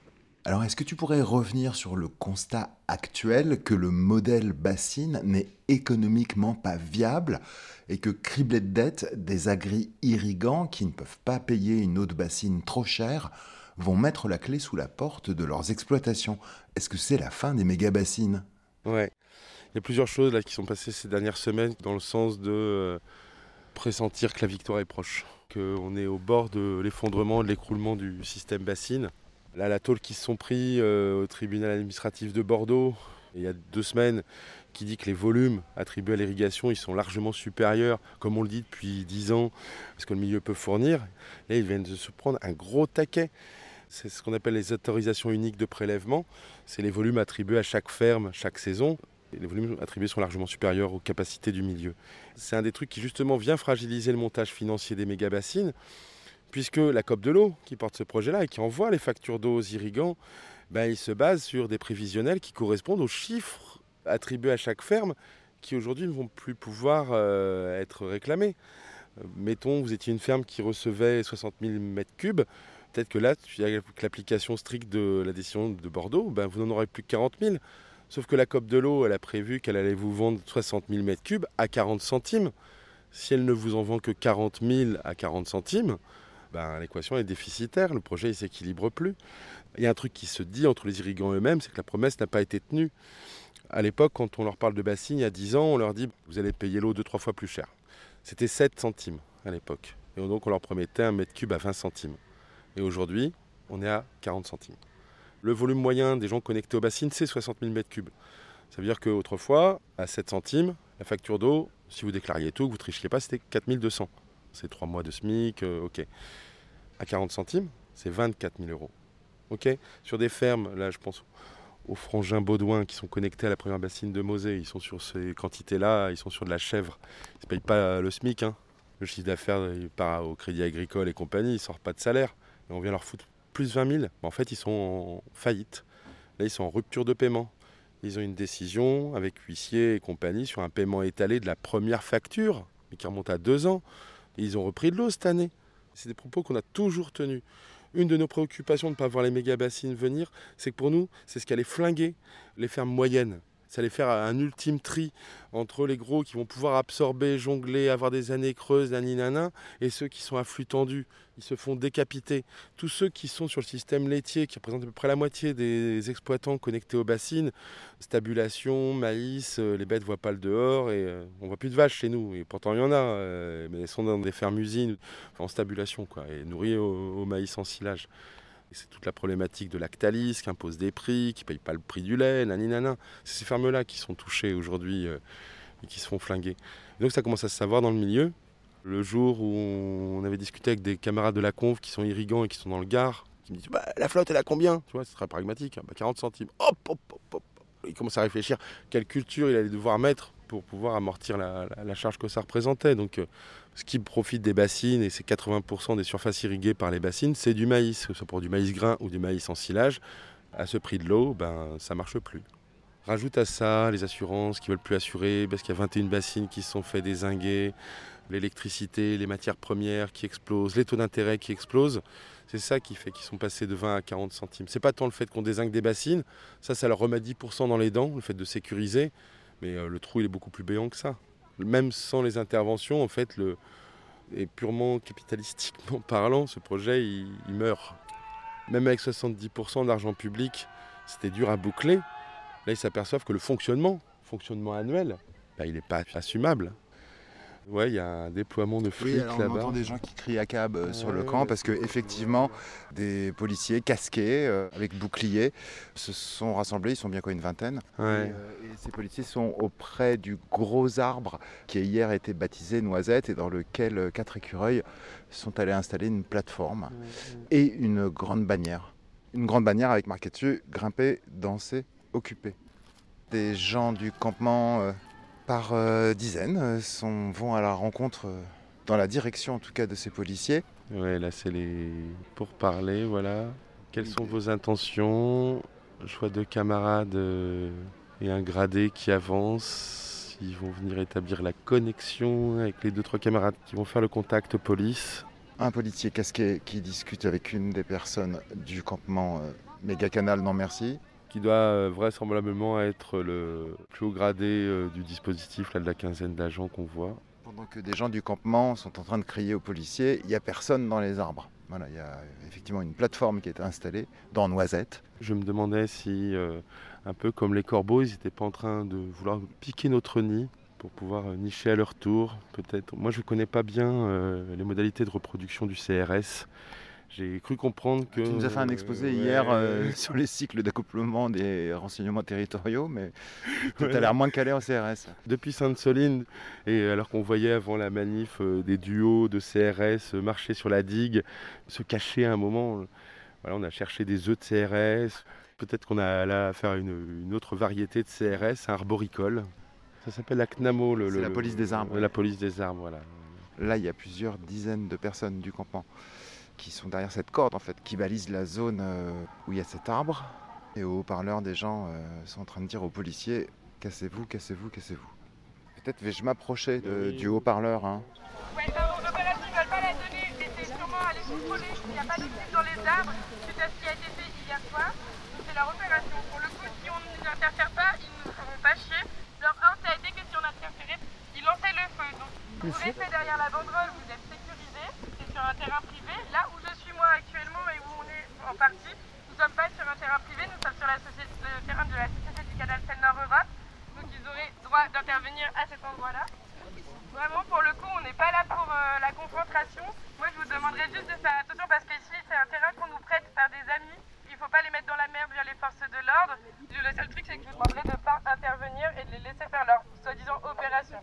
Speaker 6: Alors, est-ce que tu pourrais revenir sur le constat actuel que le modèle bassine n'est économiquement pas viable et que, criblés de dettes, des agri-irrigants qui ne peuvent pas payer une eau de bassine trop chère vont mettre la clé sous la porte de leurs exploitations? Est-ce que c'est la fin des méga-bassines?
Speaker 14: Ouais, il y a plusieurs choses là qui sont passées ces dernières semaines dans le sens de euh, pressentir que la victoire est proche, qu'on est au bord de l'effondrement, de l'écroulement du système bassine. Là, la tôle qui se sont pris euh, au tribunal administratif de Bordeaux, il y a deux semaines, qui dit que les volumes attribués à l'irrigation ils sont largement supérieurs, comme on le dit depuis dix ans, parce que le milieu peut fournir. Là, ils viennent de se prendre un gros taquet. C'est ce qu'on appelle les autorisations uniques de prélèvement. C'est les volumes attribués à chaque ferme, chaque saison. Et les volumes attribués sont largement supérieurs aux capacités du milieu. C'est un des trucs qui justement vient fragiliser le montage financier des méga-bassines, puisque la C O P de l'eau, qui porte ce projet-là et qui envoie les factures d'eau aux irrigants, ben, il se base sur des prévisionnels qui correspondent aux chiffres attribués à chaque ferme, qui aujourd'hui ne vont plus pouvoir euh, être réclamés. Euh, mettons, vous étiez une ferme qui recevait soixante mille mètres cubes, peut-être que là, avec l'application stricte de la décision de Bordeaux, ben, vous n'en aurez plus que quarante mille. Sauf que la C O P de l'eau, elle a prévu qu'elle allait vous vendre soixante mille mètres cubes à quarante centimes. Si elle ne vous en vend que quarante mille à quarante centimes, ben, l'équation est déficitaire, le projet ne s'équilibre plus. Il y a un truc qui se dit entre les irrigants eux-mêmes, c'est que la promesse n'a pas été tenue. À l'époque, quand on leur parle de bassines, il y a dix ans, on leur dit « vous allez payer l'eau deux trois fois plus cher ». C'était sept centimes à l'époque. Et donc on leur promettait un mètre cube à vingt centimes. Et aujourd'hui, on est à quarante centimes. Le volume moyen des gens connectés aux bassines, c'est soixante mille mètres cubes. Ça veut dire qu'autrefois, à sept centimes, la facture d'eau, si vous déclariez tout, que vous ne trichiez pas, c'était quatre mille deux cents. C'est trois mois de SMIC, euh, ok. À quarante centimes, c'est vingt-quatre mille euros. Ok. Sur des fermes, là je pense aux frangins Baudouin qui sont connectés à la première bassine de Mosée, ils sont sur ces quantités-là, ils sont sur de la chèvre. Ils ne payent pas le SMIC, hein. Le chiffre d'affaires il part au Crédit Agricole et compagnie, ils ne sortent pas de salaire. Et on vient leur foutre plus vingt mille. En fait, ils sont en faillite. Là, ils sont en rupture de paiement. Ils ont une décision avec huissier et compagnie sur un paiement étalé de la première facture, mais qui remonte à deux ans. Et ils ont repris de l'eau cette année. C'est des propos qu'on a toujours tenus. Une de nos préoccupations de ne pas voir les méga-bassines venir, c'est que pour nous, c'est ce qui allait flinguer les fermes moyennes. Ça allait faire un ultime tri entre les gros qui vont pouvoir absorber, jongler, avoir des années creuses, naninana, et ceux qui sont à flux tendu, ils se font décapiter. Tous ceux qui sont sur le système laitier, qui représentent à peu près la moitié des exploitants connectés aux bassines, stabulation, maïs, les bêtes ne voient pas le dehors, et euh, on ne voit plus de vaches chez nous. Et pourtant il y en a, euh, mais elles sont dans des fermes usines, enfin, en stabulation, quoi, et nourries au, au maïs en silage. Et c'est toute la problématique de Lactalis qui impose des prix, qui ne paye pas le prix du lait, naninana. C'est ces fermes-là qui sont touchées aujourd'hui euh, et qui se font flinguer. Et donc ça commence à se savoir dans le milieu. Le jour où on avait discuté avec des camarades de la conf qui sont irrigants et qui sont dans le Gard, qui me disent bah, « la flotte elle a combien ?» Tu vois, c'est très pragmatique, hein, bah, quarante centimes. Hop, hop, hop, hop. Il commence à réfléchir quelle culture il allait devoir mettre pour pouvoir amortir la, la, la charge que ça représentait. Donc euh, ce qui profite des bassines, et c'est quatre-vingts pour cent des surfaces irriguées par les bassines, c'est du maïs, que ce soit pour du maïs grain ou du maïs en silage. À ce prix de l'eau, ben, ça ne marche plus. Rajoute à ça les assurances qui ne veulent plus assurer, parce qu'il y a vingt et une bassines qui se sont fait dézinguer, l'électricité, les matières premières qui explosent, les taux d'intérêt qui explosent. C'est ça qui fait qu'ils sont passés de vingt à quarante centimes. C'est pas tant le fait qu'on dézingue des bassines, ça, ça leur remet dix pour cent dans les dents, le fait de sécuriser, mais euh, le trou il est beaucoup plus béant que ça. Même sans les interventions, en fait, le... et purement capitalistiquement parlant, ce projet, il, il meurt. Même avec soixante-dix pour cent d'argent public, c'était dur à boucler. Là, ils s'aperçoivent que le fonctionnement, fonctionnement annuel, bah, il n'est pas assumable. Ouais, il y a un déploiement de flics
Speaker 6: oui, alors
Speaker 14: là-bas.
Speaker 6: On entend des gens qui crient à cab euh,
Speaker 14: ouais,
Speaker 6: sur le camp parce que effectivement, des policiers casqués euh, avec boucliers se sont rassemblés. Ils sont bien quoi, une vingtaine.
Speaker 14: Ouais.
Speaker 6: Et, euh, et ces policiers sont auprès du gros arbre qui a hier été baptisé Noisette et dans lequel euh, quatre écureuils sont allés installer une plateforme ouais, ouais. et une grande bannière. Une grande bannière avec marqué dessus « Grimper, danser, occuper ». Des gens du campement... Euh, par euh, dizaines, sont, vont à la rencontre, euh, dans la direction en tout cas de ces policiers.
Speaker 14: Ouais, là c'est les pourparlers, voilà. Quelles sont vos intentions? Je vois deux camarades euh, et un gradé qui avancent. Ils vont venir établir la connexion avec les deux trois camarades qui vont faire le contact police.
Speaker 6: Un policier casqué qui discute avec une des personnes du campement euh, Méga Canal, non merci.
Speaker 14: Qui doit euh, vraisemblablement être le plus haut gradé euh, du dispositif là, de la quinzaine d'agents qu'on voit.
Speaker 6: Pendant que des gens du campement sont en train de crier aux policiers, il n'y a personne dans les arbres. Voilà, il y a effectivement une plateforme qui est installée dans Noisette.
Speaker 14: Je me demandais si, euh, un peu comme les corbeaux, ils n'étaient pas en train de vouloir piquer notre nid pour pouvoir euh, nicher à leur tour. Peut-être. Moi, je ne connais pas bien euh, les modalités de reproduction du C R S. J'ai cru comprendre que...
Speaker 6: Tu nous as fait un exposé euh, hier euh, sur les cycles d'accouplement des renseignements territoriaux, mais tu as l'air moins calé en C R S.
Speaker 14: Depuis Sainte-Soline, et alors qu'on voyait avant la manif euh, des duos de C R S euh, marcher sur la digue, se cacher à un moment, euh, voilà, on a cherché des œufs de C R S. Peut-être qu'on a là à faire une, une autre variété de C R S, un arboricole. Ça s'appelle la C N A M O. Le,
Speaker 6: C'est
Speaker 14: le,
Speaker 6: la police des arbres.
Speaker 14: La police des arbres, voilà.
Speaker 6: Là, il y a plusieurs dizaines de personnes du campement qui sont derrière cette corde, en fait, qui balise la zone euh, où il y a cet arbre. Et au haut-parleur, des gens euh, sont en train de dire aux policiers « Cassez-vous, cassez-vous, cassez-vous ». Peut-être vais-je m'approcher de, du haut-parleur. Hein.
Speaker 15: Ouais, dans vos opérations, ils ne veulent pas la donner. C'était sûrement aller contrôler s'il n'y a pas de fil dans les arbres. C'est ce qui a été fait hier soir. Donc c'est leur opération. Pour le coup, si on ne nous interfère pas, ils ne nous feront pas chier. Leur ordre a été que si on interférait, ils lançaient le feu. Donc vous restez derrière la banderole, vous êtes sécurisés. C'est sur un terrain privé. Là où je suis moi actuellement et où on est en partie, nous ne sommes pas sur un terrain privé, nous sommes sur la société, le terrain de la Société du Canal Seine-Nord-Europe. Donc ils auraient droit d'intervenir à cet endroit-là. Vraiment, pour le coup, on n'est pas là pour euh, la confrontation. Moi, je vous demanderais juste de faire attention parce qu'ici, c'est un terrain qu'on nous prête par des amis. Il ne faut pas les mettre dans la merde via les forces de l'ordre. Le seul truc, c'est que je vous demanderais de ne pas intervenir et de les laisser faire leur soi-disant opération.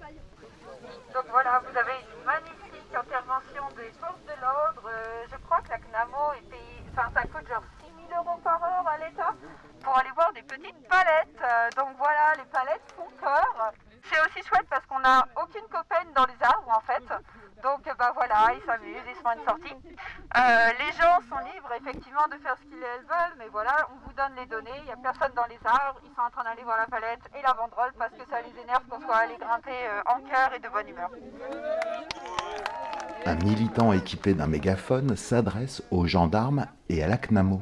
Speaker 15: Donc voilà, vous avez une magnifique intervention des forces de l'ordre. Euh, je crois que la C N A M O est payée, enfin ça coûte genre six mille euros par heure à l'État pour aller voir des petites palettes. Euh, donc voilà, les palettes font peur. C'est aussi chouette parce qu'on n'a aucune copaine dans les arbres en fait. Donc bah voilà, ils s'amusent, ils se font une sortie. Euh, les gens sont libres effectivement de faire ce qu'ils veulent, mais voilà, on vous donne les données, il n'y a personne dans les arbres, ils sont en train d'aller voir la palette et la banderole parce que ça les énerve qu'on soit allé grimper euh, en cœur et de bonne humeur.
Speaker 6: Un militant équipé d'un mégaphone s'adresse aux gendarmes et à la C N A M O.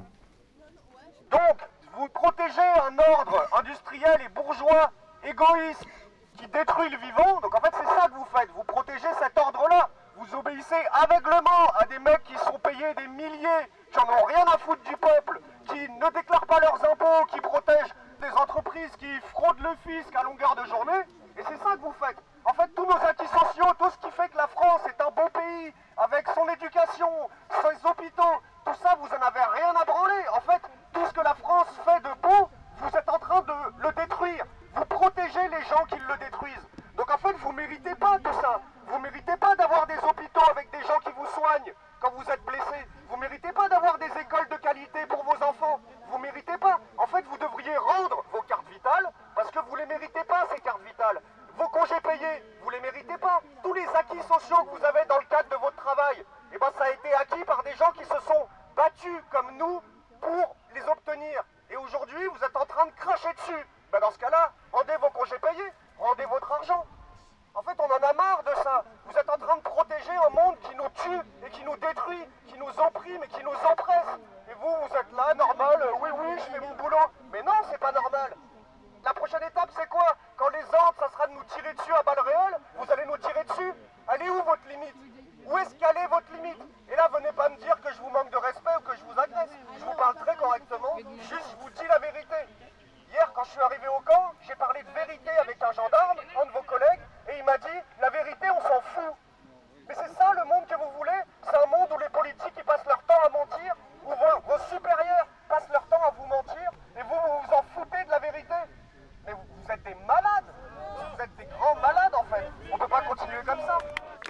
Speaker 5: Donc, vous protégez un ordre industriel et bourgeois égoïste qui détruit le vivant, donc en fait c'est ça que vous faites, vous protégez cet ordre-là, vous obéissez aveuglement à des mecs qui sont payés des milliers, qui en ont rien à foutre du peuple, qui ne déclarent pas leurs impôts, qui protègent des entreprises qui fraudent le fisc à longueur de journée, et c'est ça que vous faites. En fait, tous nos acquis sociaux, tout ce qui fait que la France est un beau pays, avec son éducation, ses hôpitaux, tout ça, vous en avez rien à branler. En fait, tout ce que la France fait de beau, vous êtes en train de le détruire. Vous protégez les gens qui le détruisent. Donc en fait, vous ne méritez pas tout ça. Vous ne méritez pas d'avoir des hôpitaux avec des gens qui vous soignent quand vous êtes blessés. Vous ne méritez pas d'avoir des écoles de qualité pour vos enfants. Vous ne méritez pas. En fait, vous devriez rendre vos cartes vitales parce que vous ne les méritez pas, ces cartes vitales. Vos congés payés, vous ne les méritez pas. Tous les acquis sociaux que vous avez dans le cadre de votre travail, eh ben, ça a été acquis par des gens qui se sont battus comme nous pour les obtenir. Et aujourd'hui, vous êtes en train de cracher dessus. Ben, dans ce cas-là, rendez vos congés payés, rendez votre argent. En fait, on en a marre de ça. Vous êtes en train de protéger un monde qui nous tue et qui nous détruit, qui nous opprime et qui nous oppresse. Et vous, vous êtes là, normal, euh, oui, oui, je fais mon boulot. Mais non, c'est pas normal. La prochaine étape, c'est quoi? Quand les ordres, ça sera de nous tirer dessus à balles réelles, vous allez nous tirer dessus. Elle est où votre limite? Où est-ce qu'elle est votre limite? Et là, venez pas me dire que je vous manque de respect ou que je vous agresse. Je vous parle très correctement, juste je vous dis la vérité. Hier, quand je suis arrivé au camp, j'ai parlé de vérité avec un gendarme, un de vos collègues, et il m'a dit, la vérité, on s'en fout. Mais c'est ça le monde que vous voulez? C'est un monde où les politiques ils passent leur temps à mentir, où vos, vos supérieurs passent leur temps à vous mentir, et vous, vous vous en foutez de la vérité. Mais vous, vous êtes des malades. Vous êtes des grands malades, en fait. On peut pas continuer comme ça.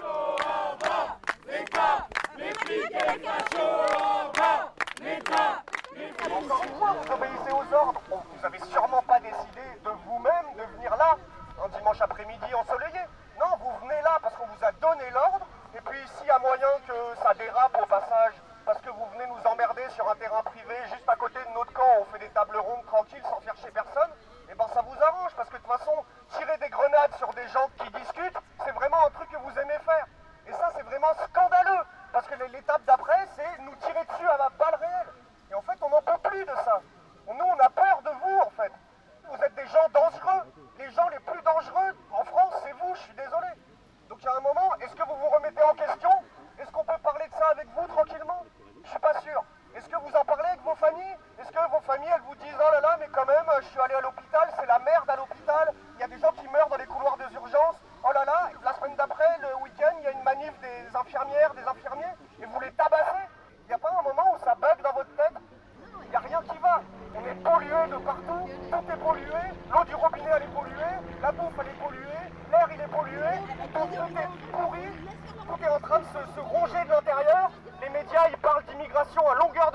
Speaker 5: Encore une fois, vous obéissez aux ordres. Vous avez sûrement pas décidé de vous-même de venir là, un dimanche après-midi ensoleillé. Non, vous venez là parce qu'on vous a donné l'ordre, et puis s'il y a moyen que ça dérape au passage, parce que vous venez nous emmerder sur un terrain privé, juste à côté de notre camp, on fait des tables rondes tranquilles sans faire chier personne, et ben ça vous arrange, parce que de toute façon, tirer des grenades sur des gens qui discutent, c'est vraiment un truc que vous aimez faire. Et ça, c'est vraiment scandaleux, parce que l'étape d'après, c'est nous tirer dessus à la balle réelle. Et en fait, on n'en peut plus de ça.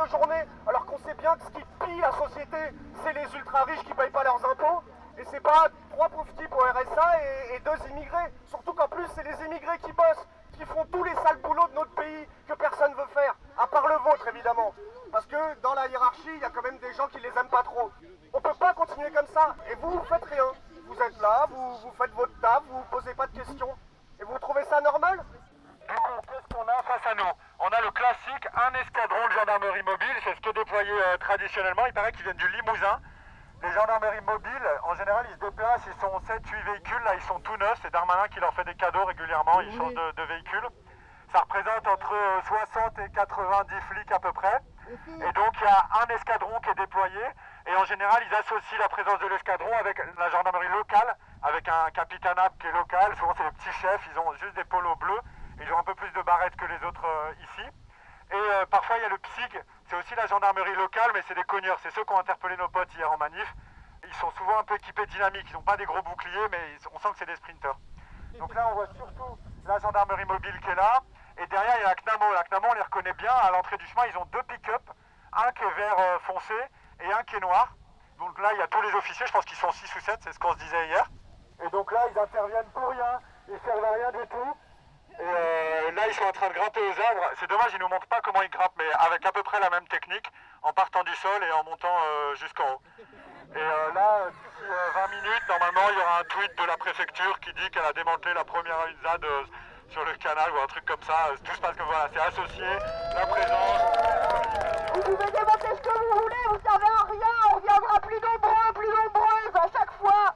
Speaker 16: de journée, alors qu'on sait bien que ce qui pille la société, c'est les ultra-riches qui payent pas leurs impôts. Et c'est pas trois pauvres types au R S A et, et deux immigrés. Surtout qu'en plus, c'est les immigrés qui bossent, qui font tous les sales boulots de notre pays que personne veut faire, à part le vôtre évidemment. Parce que dans la hiérarchie, il y a quand même des gens qui les aiment pas trop. On peut pas continuer comme ça. Et vous, vous faites rien. Vous êtes là, vous, vous faites votre taf, vous vous posez pas de questions. Et vous trouvez ça normal?
Speaker 5: Du coup, qu'est-ce qu'on a face à nous? On a le classique, un escadron de gendarmerie mobile, c'est ce qui est déployé euh, traditionnellement. Il paraît qu'ils viennent du Limousin. Les gendarmeries mobiles, en général, ils se déplacent, ils sont sept huit véhicules, là ils sont tout neufs, c'est Darmanin qui leur fait des cadeaux régulièrement, ils changent de, de véhicules. Ça représente entre soixante et quatre-vingt-dix flics à peu près. Et donc il y a un escadron qui est déployé, et en général ils associent la présence de l'escadron avec la gendarmerie locale, avec un capitanat qui est local, souvent c'est les petits chefs, ils ont juste des polos bleus, ils ont un peu plus de barrettes que les autres euh, ici. Et euh, parfois il y a le P S I G, c'est aussi la gendarmerie locale, mais c'est des cogneurs, c'est ceux qui ont interpellé nos potes hier en manif. Ils sont souvent un peu équipés dynamiques, ils n'ont pas des gros boucliers, mais ils, on sent que c'est des sprinters. Donc là on voit surtout la gendarmerie mobile qui est là, et derrière il y a la C N A M O. La C N A M O on les reconnaît bien, à l'entrée du chemin ils ont deux pick-up, un qui est vert euh, foncé et un qui est noir. Donc là il y a tous les officiers, je pense qu'ils sont six ou sept, c'est ce qu'on se disait hier. Et donc là ils interviennent pour rien, ils servent à rien du tout. Et euh, là ils sont en train de grimper aux arbres, c'est dommage ils nous montrent pas comment ils grimpent, mais avec à peu près la même technique, en partant du sol et en montant euh, jusqu'en haut. Et euh, là, d'ici euh, vingt minutes, normalement il y aura un tweet de la préfecture qui dit qu'elle a démantelé la première U Z A D euh, sur le canal ou un truc comme ça, tout se passe que voilà, c'est associé, la présence.
Speaker 1: Vous pouvez démonter ce que vous voulez, vous servez à rien, on reviendra plus nombreux, plus nombreuses à chaque fois.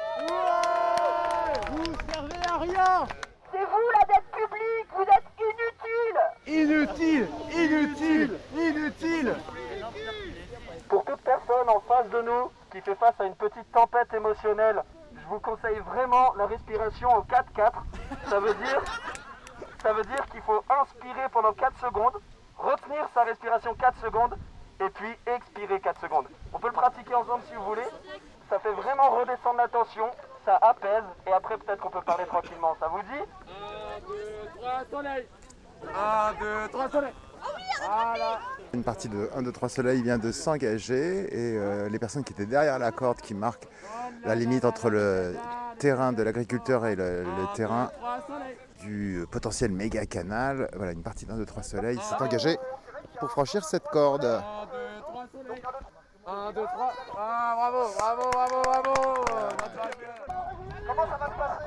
Speaker 12: Ouais, vous servez à rien.
Speaker 1: C'est vous la dette publique, vous êtes inutile.
Speaker 12: Inutile, inutile, inutile.
Speaker 1: Pour toute personne en face de nous qui fait face à une petite tempête émotionnelle, je vous conseille vraiment la respiration au quatre quatre. Ça veut dire, ça veut dire qu'il faut inspirer pendant quatre secondes, retenir sa respiration quatre secondes et puis expirer quatre secondes. On peut le pratiquer ensemble si vous voulez. Ça fait vraiment redescendre la tension, ça apaise et après peut-être qu'on peut parler tranquillement. Ça vous dit?
Speaker 9: un, deux, trois, soleil.
Speaker 12: un, deux, trois, soleil. Voilà.
Speaker 6: Une partie de un, deux, trois soleil vient de s'engager et euh, les personnes qui étaient derrière la corde qui marquent la limite entre le terrain de l'agriculteur et le, le terrain du potentiel méga canal, voilà, une partie d'un, deux, trois soleil s'est engagée pour franchir cette corde.
Speaker 12: un, deux, trois. Ah, bravo, bravo, bravo, bravo.
Speaker 16: Comment ça va se passer?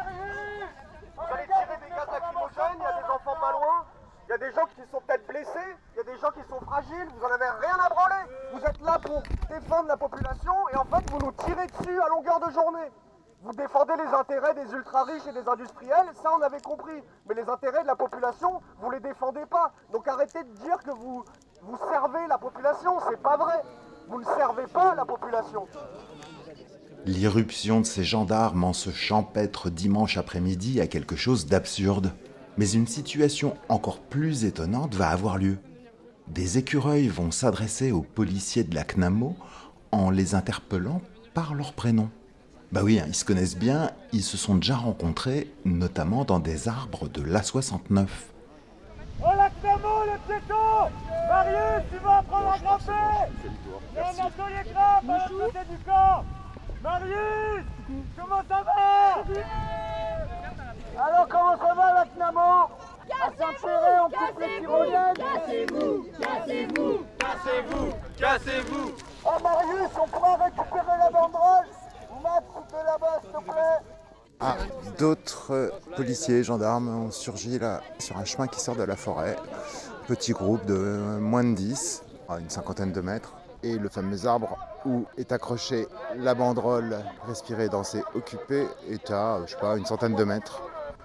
Speaker 16: Vous allez tirer des gaz lacrymogènes, il y a des enfants pas loin, il y a des gens qui sont peut-être blessés, il y a des gens qui sont fragiles, vous en avez rien à branler. Vous êtes là pour défendre la population et en fait vous nous tirez dessus à longueur de journée. Vous défendez les intérêts des ultra-riches et des industriels, ça on avait compris. Mais les intérêts de la population, vous les défendez pas. Donc arrêtez de dire que vous, vous servez la population, c'est pas vrai. Vous ne servez pas la population.
Speaker 6: L'irruption de ces gendarmes en ce champêtre dimanche après-midi a quelque chose d'absurde. Mais une situation encore plus étonnante va avoir lieu. Des écureuils vont s'adresser aux policiers de la C N A M O en les interpellant par leur prénom. Bah oui, hein, ils se connaissent bien, ils se sont déjà rencontrés, notamment dans des arbres de l'A soixante-neuf.
Speaker 12: Oh la C N A M O, les piétons! Marius, tu vas apprendre à grimper! Il y a un atelier grimpe à la côté du camp! Marius! Comment ça va?
Speaker 1: Alors comment ça va la C N A M O? À Saint-Péret, on coupe les tyroliennes.
Speaker 12: Cassez-vous! Cassez-vous! Cassez-vous! Cassez-vous!
Speaker 1: Oh Marius, on pourra récupérer la banderole? Max, tu peux là-bas, s'il te plaît?
Speaker 6: Ah, d'autres policiers, gendarmes ont surgi là sur un chemin qui sort de la forêt. Petit groupe de moins de dix, à une cinquantaine de mètres. Et le fameux arbre où est accrochée la banderole « Respirer, danser, occuper » est à, je sais pas, une centaine de mètres.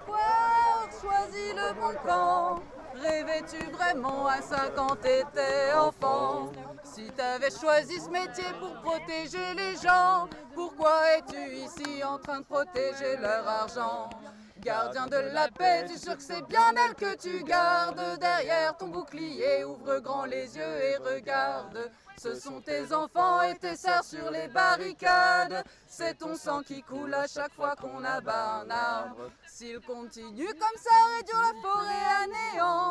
Speaker 17: Choisis le bon camp. Rêvais-tu vraiment à ça quand t'étais enfant? Si t'avais choisi ce métier pour protéger les gens, pourquoi es-tu ici en train de protéger leur argent? Gardien de la paix, tu es sûr que c'est bien elle que tu gardes derrière ton bouclier? Ouvre grand les yeux et regarde. Ce sont tes enfants et tes sœurs sur les barricades. C'est ton sang qui coule à chaque fois qu'on abat un arbre. S'il continue comme ça, réduire la forêt à néant.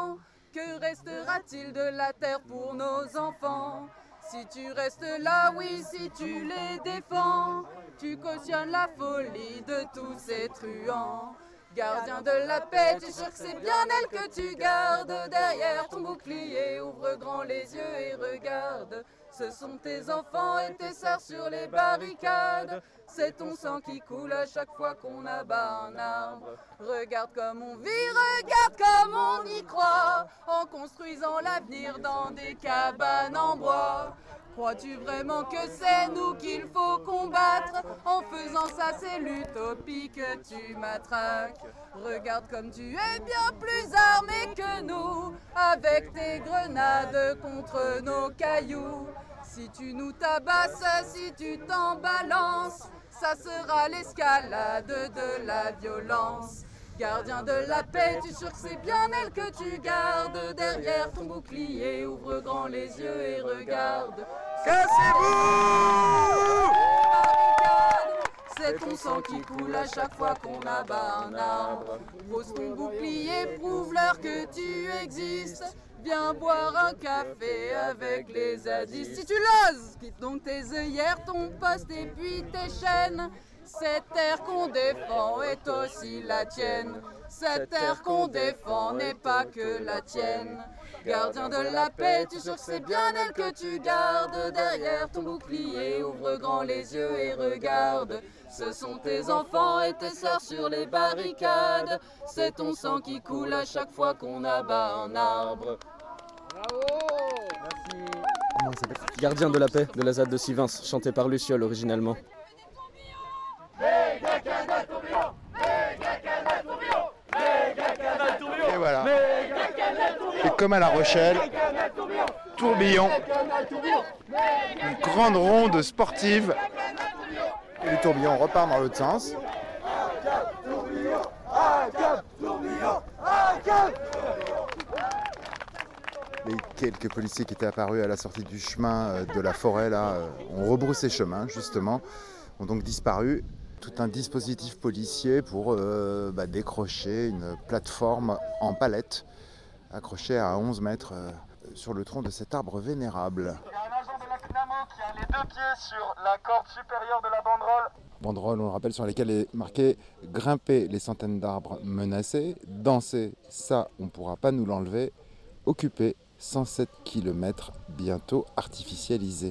Speaker 17: Que restera-t-il de la terre pour nos enfants? Si tu restes là, oui, si tu les défends, tu cautionnes la folie de tous ces truands. Gardien de la paix, tu es sûr que c'est bien elle que tu gardes. Derrière ton bouclier, ouvre grand les yeux et regarde. Ce sont tes enfants et tes sœurs sur les barricades. C'est ton sang qui coule à chaque fois qu'on abat un arbre. Regarde comme on vit, regarde comme on y croit, en construisant l'avenir dans des cabanes en bois. Crois-tu vraiment que c'est nous qu'il faut combattre? En faisant ça, c'est l'utopie que tu matraques. Regarde comme tu es bien plus armé que nous, avec tes grenades contre nos cailloux. Si tu nous tabasses, si tu t'en balances, ça sera l'escalade de la violence. Gardien de la paix, tu es sûr que c'est bien elle que tu gardes. Derrière ton bouclier, ouvre grand les yeux et regarde.
Speaker 12: Cassez-vous!
Speaker 17: C'est ton sang qui coule à chaque fois qu'on abat un arbre. Pose ton bouclier, prouve-leur que tu existes. Viens boire un café avec les zadistes. Si tu l'oses, quitte donc tes œillères, ton poste et puis tes chaînes. Cette terre qu'on défend est aussi la tienne. Cette terre qu'on défend n'est pas que la tienne. Gardien de la paix, tu es sûr que c'est bien elle que tu gardes. Derrière ton bouclier, ouvre grand les yeux et regarde. Ce sont tes enfants et tes sœurs sur les barricades. C'est ton sang qui coule à chaque fois qu'on abat un arbre.
Speaker 12: Bravo! Merci.
Speaker 18: Comment il s'appelle? Gardien de la paix de la Z A D de Sivins, chanté par Luciole originalement.
Speaker 6: Et voilà. Et comme à La Rochelle, tourbillon, une grande ronde sportive. Et le tourbillon repart dans l'autre sens. Les quelques policiers qui étaient apparus à la sortie du chemin de la forêt là, ont rebroussé chemin justement, ont donc disparu. Tout un dispositif policier pour euh, bah, décrocher une plateforme en palette accrochée à onze mètres euh, sur le tronc de cet arbre vénérable.
Speaker 5: Il y a un agent de la CNAMO qui a les deux pieds sur la corde supérieure de la banderole.
Speaker 6: Banderole, on le rappelle, sur lesquelles est marqué « Grimper les centaines d'arbres menacés, danser, ça on ne pourra pas nous l'enlever, occuper cent sept kilomètres bientôt artificialisés ».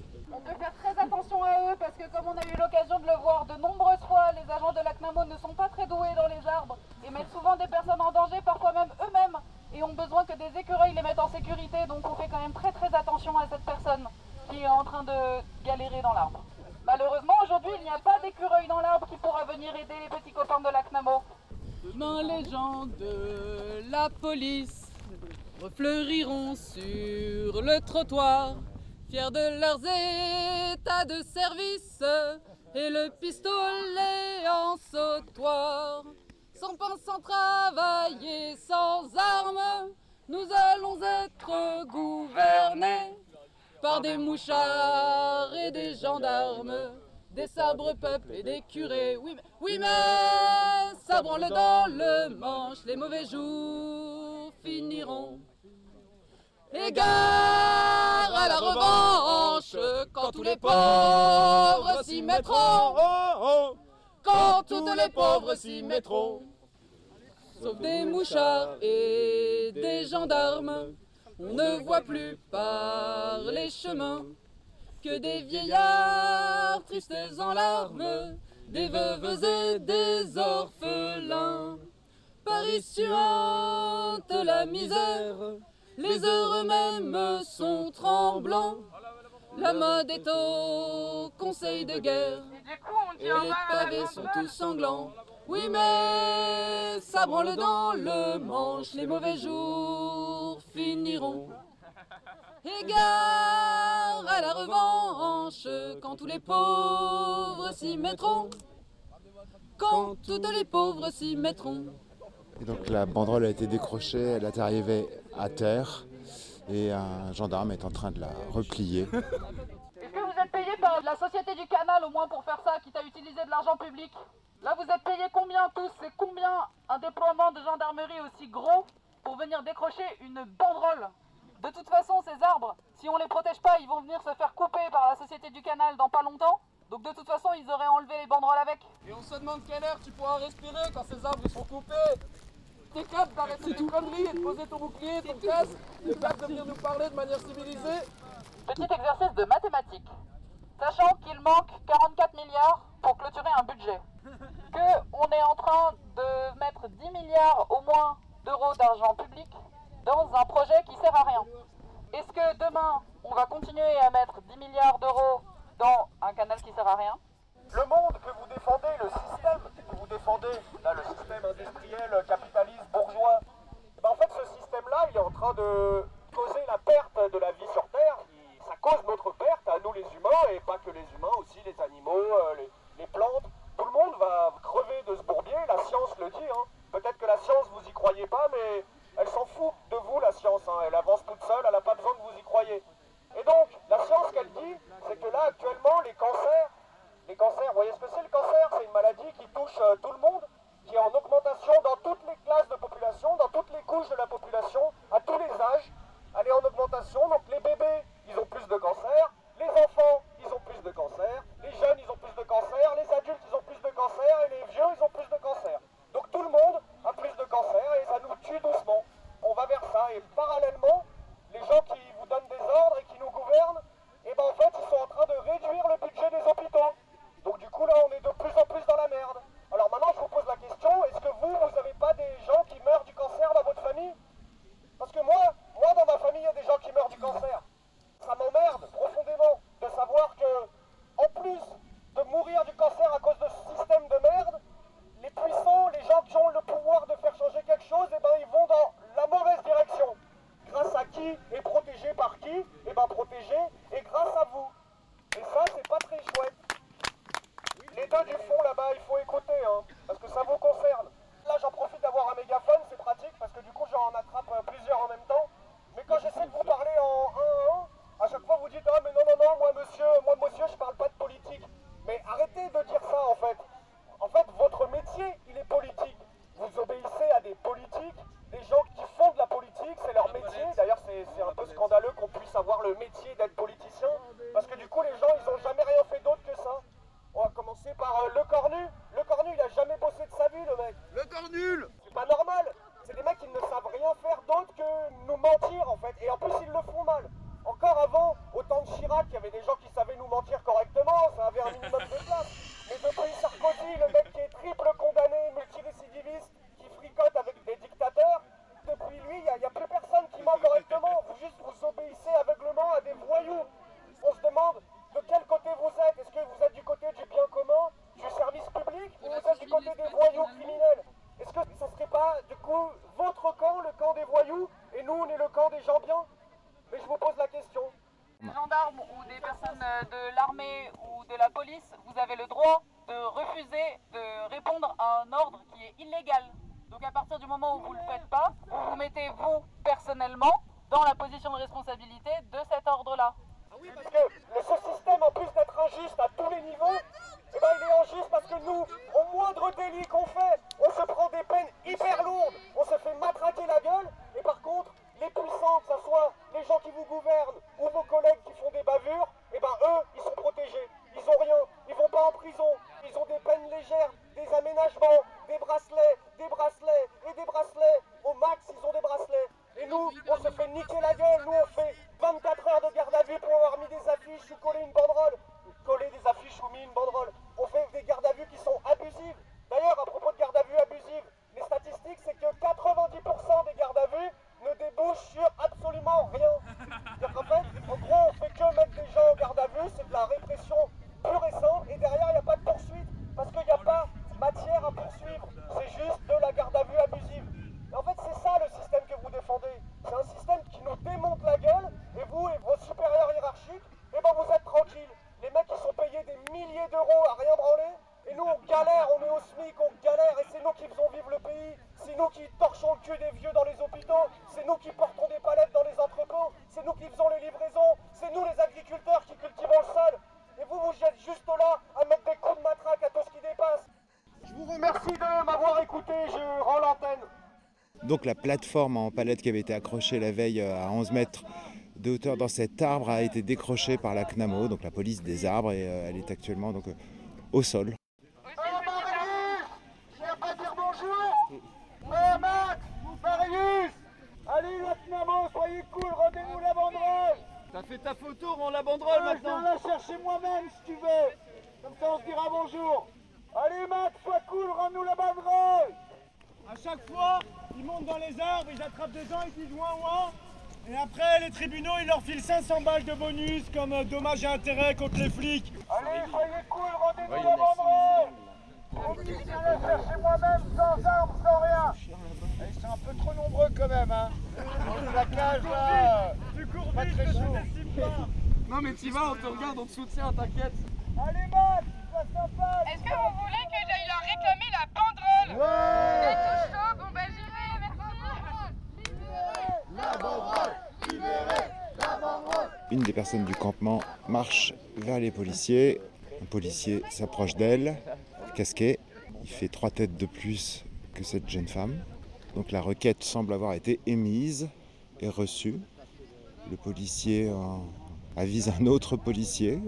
Speaker 13: On peut faire très attention à eux parce que comme on a eu l'occasion de le voir de nombreuses fois, les agents de la CNAMO ne sont pas très doués dans les arbres et mettent souvent des personnes en danger, parfois même eux-mêmes, et ont besoin que des écureuils les mettent en sécurité. Donc on fait quand même très très attention à cette personne qui est en train de galérer dans l'arbre. Malheureusement aujourd'hui il n'y a pas d'écureuil dans l'arbre qui pourra venir aider les petits copains de la CNAMO.
Speaker 17: Demain les gens de la police refleuriront sur le trottoir, fiers de leurs états de service et le pistolet en sautoir. Sans pain, sans travail et sans armes, nous allons être gouvernés par des mouchards et des gendarmes, des sabres-peuples et des curés. Oui mais, oui, mais ça branle dans le manche, les mauvais jours finiront. Et gare à la revanche, quand tous les pauvres s'y mettront, quand toutes les pauvres s'y mettront, sauf des mouchards et des gendarmes, on ne voit plus par les chemins que des vieillards tristes en larmes, des veuves et des orphelins. Paris suinte la misère, les heureux même sont tremblants. La mode est au conseil de guerre et les pavés sont tous sanglants. Oui mais ça branle dans le manche, les mauvais jours finiront. Et gare à la revanche, quand tous les pauvres s'y mettront, quand toutes les pauvres s'y mettront.
Speaker 6: Et donc la banderole a été décrochée, elle est arrivée à terre et un gendarme est en train de la replier.
Speaker 13: Est-ce que vous êtes payé par la Société du Canal au moins pour faire ça, quitte à utiliser de l'argent public? Là vous êtes payé combien tous? C'est combien un déploiement de gendarmerie aussi gros
Speaker 17: pour venir décrocher une banderole. De toute façon, ces arbres, si on les protège pas, ils vont venir se faire couper par la Société du Canal dans pas longtemps. Donc de toute façon, ils auraient enlevé les banderoles avec.
Speaker 9: Et on se demande quelle heure tu pourras respirer quand ces arbres ils sont coupés. T'es capable d'arrêter tes conneries et de poser ton bouclier, ton casque. T'es capable de venir nous parler de manière civilisée.
Speaker 17: Petit exercice de mathématiques. Sachant qu'il manque quarante-quatre milliards pour clôturer un budget. Qu'on est en train de mettre dix milliards au moins d'euros d'argent public dans un projet qui sert à rien. Est-ce que demain, on va continuer à mettre dix milliards d'euros dans un canal qui sert à rien?
Speaker 16: Le monde que vous défendez, le système que vous défendez, là, le système industriel, capitaliste, bourgeois, ben en fait ce système-là, il est en train de causer la perte de la vie sur Terre. Ça cause notre perte à nous les humains, et pas que les humains, aussi les animaux, euh, les, les plantes. Tout le monde va crever de ce bourbier, la science le dit. Hein. Peut-être que la science, vous y croyez pas, mais elle s'en fout de vous, la science. Hein. Elle avance toute seule, elle n'a pas besoin que vous y croyiez. Et donc, la science qu'elle dit, c'est que là, actuellement, les cancers, les cancers, vous voyez ce que c'est le cancer? C'est une maladie qui touche euh, tout le monde, qui est en augmentation dans toutes les classes de population, dans toutes les couches de la population, à tous les âges. Elle est en augmentation, donc les bébés, ils ont plus de cancer, les enfants, ils ont plus de cancer, les jeunes, ils ont plus de cancer, les adultes, ils ont plus de cancer, et les vieux, ils ont plus de cancer. Donc tout le monde a plus de cancer, et ça nous tue doucement. On va vers ça, et parallèlement, les gens qui vous donnent des ordres et qui nous gouvernent, et ben en fait, ils sont en train de réduire le budget des hôpitaux. Donc du coup, là, on est de plus en plus dans la merde. Alors maintenant, je vous pose la question, est-ce que vous, vous n'avez pas des gens qui meurent du cancer dans votre famille? Parce que moi, moi, dans ma famille, il y a des gens qui meurent du cancer. Ça m'emmerde profondément de savoir que, en plus de mourir du cancer à cause de ce système de merde, les puissants, les gens qui ont le pouvoir de faire changer quelque chose, eh ben, ils vont dans la mauvaise direction. Grâce à qui et protégé par qui? Eh ben protégé et grâce à vous. Et ça, c'est pas très chouette. Les deux du fond là-bas, il faut écouter, hein, parce que ça vous concerne. Là, j'en profite d'avoir un mégaphone, c'est pratique, parce que du coup, j'en attrape plusieurs en même temps. Mais quand j'essaie de vous parler en un à un, à chaque fois vous dites « Ah mais non, non, non, moi monsieur, moi monsieur, je parle pas de politique. » Mais arrêtez de dire ça en fait. En fait, votre métier, il est politique. Vous obéissez à des politiques, des gens qui font de la politique, c'est leur métier. D'ailleurs, c'est un peu scandaleux qu'on puisse avoir le métier d'être politicien, parce que du coup, les gens, ils ont jamais rien fait d'autre que ça. On va commencer par euh, Le Cornu. Le Cornu, il a jamais bossé de sa vie, le mec. Le Cornul! C'est pas normal. C'est des mecs qui ne savent rien faire d'autre que nous mentir, en fait. Et en plus, ils le font mal. Encore avant, au temps de Chirac, il y avait des gens qui savaient nous mentir correctement, ça avait un minimum de place. Mais depuis Sarkozy, le mec qui est triple condamné, multirécidiviste, qui fricote avec des dictateurs, depuis lui, il n'y a, a plus personne qui ment correctement. Vous juste vous obéissez aveuglement à des voyous. On se demande de quel côté vous êtes. Est-ce que vous êtes du côté du bien commun, du service public, ou vous êtes du côté des voyous criminels? Est-ce que ça serait pas, du coup, votre camp, le camp des voyous, et nous, on est le camp des gens bien? Mais je vous pose la question.
Speaker 17: Des gendarmes ou des personnes de l'armée ou de la police, vous avez le droit de refuser de répondre à un ordre qui est illégal. Donc à partir du moment où vous ne le faites pas, vous vous mettez, vous, personnellement, dans la position de responsabilité de cet ordre-là.
Speaker 16: Ah oui, parce que ce système, en plus d'être injuste à tous les niveaux, eh ben, il est injuste parce que nous, au moindre délit qu'on fait, on se prend des peines hyper lourdes, on se fait matraquer la gueule, et par contre, les puissants, que ce soit les gens qui vous gouvernent ou vos collègues qui font des bavures, eh ben eux, ils sont protégés, ils ont rien, ils vont pas en prison, ils ont des peines légères, des aménagements, des bracelets, des bracelets et des bracelets, au max ils ont des bracelets. Et nous, on se fait niquer la gueule, nous on fait vingt-quatre heures de garde à vue pour avoir mis des affiches ou collé une banderole. Coller des affiches ou mis une banderole. On fait des gardes à vue qui sont abusives. D'ailleurs, à propos de garde à vue,
Speaker 6: Donc la plateforme en palette qui avait été accrochée la veille à onze mètres de hauteur dans cet arbre a été décrochée par la C N A M O, donc la police des arbres, et euh, elle est actuellement donc, euh, au sol.
Speaker 12: Ah Marius, je viens pas dire bonjour. Ah Max, Marius, allez la C N A M O, soyez cool, rendez-nous la banderole.
Speaker 9: T'as fait ta photo, rends la banderole
Speaker 12: ah,
Speaker 9: maintenant.
Speaker 12: Je viens la chercher moi-même si tu veux. Comme ça on se dira bonjour. Allez Max, sois cool, rends-nous la banderole. À chaque fois, ils montent dans les arbres, ils attrapent des gens, ils disent ouin ouin. Et après, les tribunaux, ils leur filent cinq cents balles de bonus comme euh, dommages et intérêts contre les flics. Allez, soyez cool, rendez-nous ouais, la banderole. On me dit que je viens la chercher moi-même, sans armes, sans rien. Et ils sont un peu trop nombreux quand même, hein. Dans la cage, là. Tu cours vite, je t'estime pas.
Speaker 9: Non mais t'y vas, on te regarde, on te soutient, t'inquiète.
Speaker 12: Allez Max, sois sympa.
Speaker 15: Est-ce que vous voulez que j'aille leur réclamer la banderole? Ouais. Vous êtes tous chauds? Bon bah j'irai, merci.
Speaker 12: La banderole, libérez la banderole.
Speaker 6: Une des personnes du campement marche vers les policiers. Un policier s'approche d'elle, casqué. Il fait trois têtes de plus que cette jeune femme. Donc la requête semble avoir été émise et reçue. Le policier euh, avise un autre policier.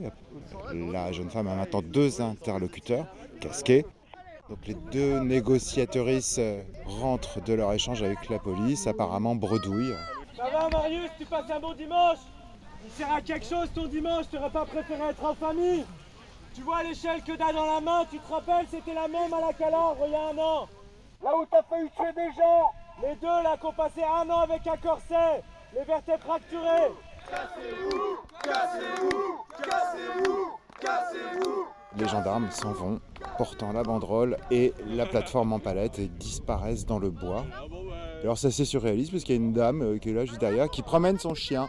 Speaker 6: La jeune femme a maintenant deux interlocuteurs casqués. Donc les deux négociatrices rentrent de leur échange avec la police, apparemment bredouille.
Speaker 12: Ça va Marius, tu passes un bon dimanche? Il sert à quelque chose ton dimanche, tu n'aurais pas préféré être en famille? Tu vois l'échelle que t'as dans la main, tu te rappelles, c'était la même à la Calandre il y a un an. Là où t'as failli tuer des gens, les deux là qui ont passé un an avec un corset, les vertèbres fracturées. Cassez-vous, cassez-vous, cassez-vous, cassez-vous.
Speaker 6: Les gendarmes s'en vont, portant la banderole et la plateforme en palette, et disparaissent dans le bois. Alors c'est assez surréaliste parce qu'il y a une dame qui est là juste derrière, qui promène son chien.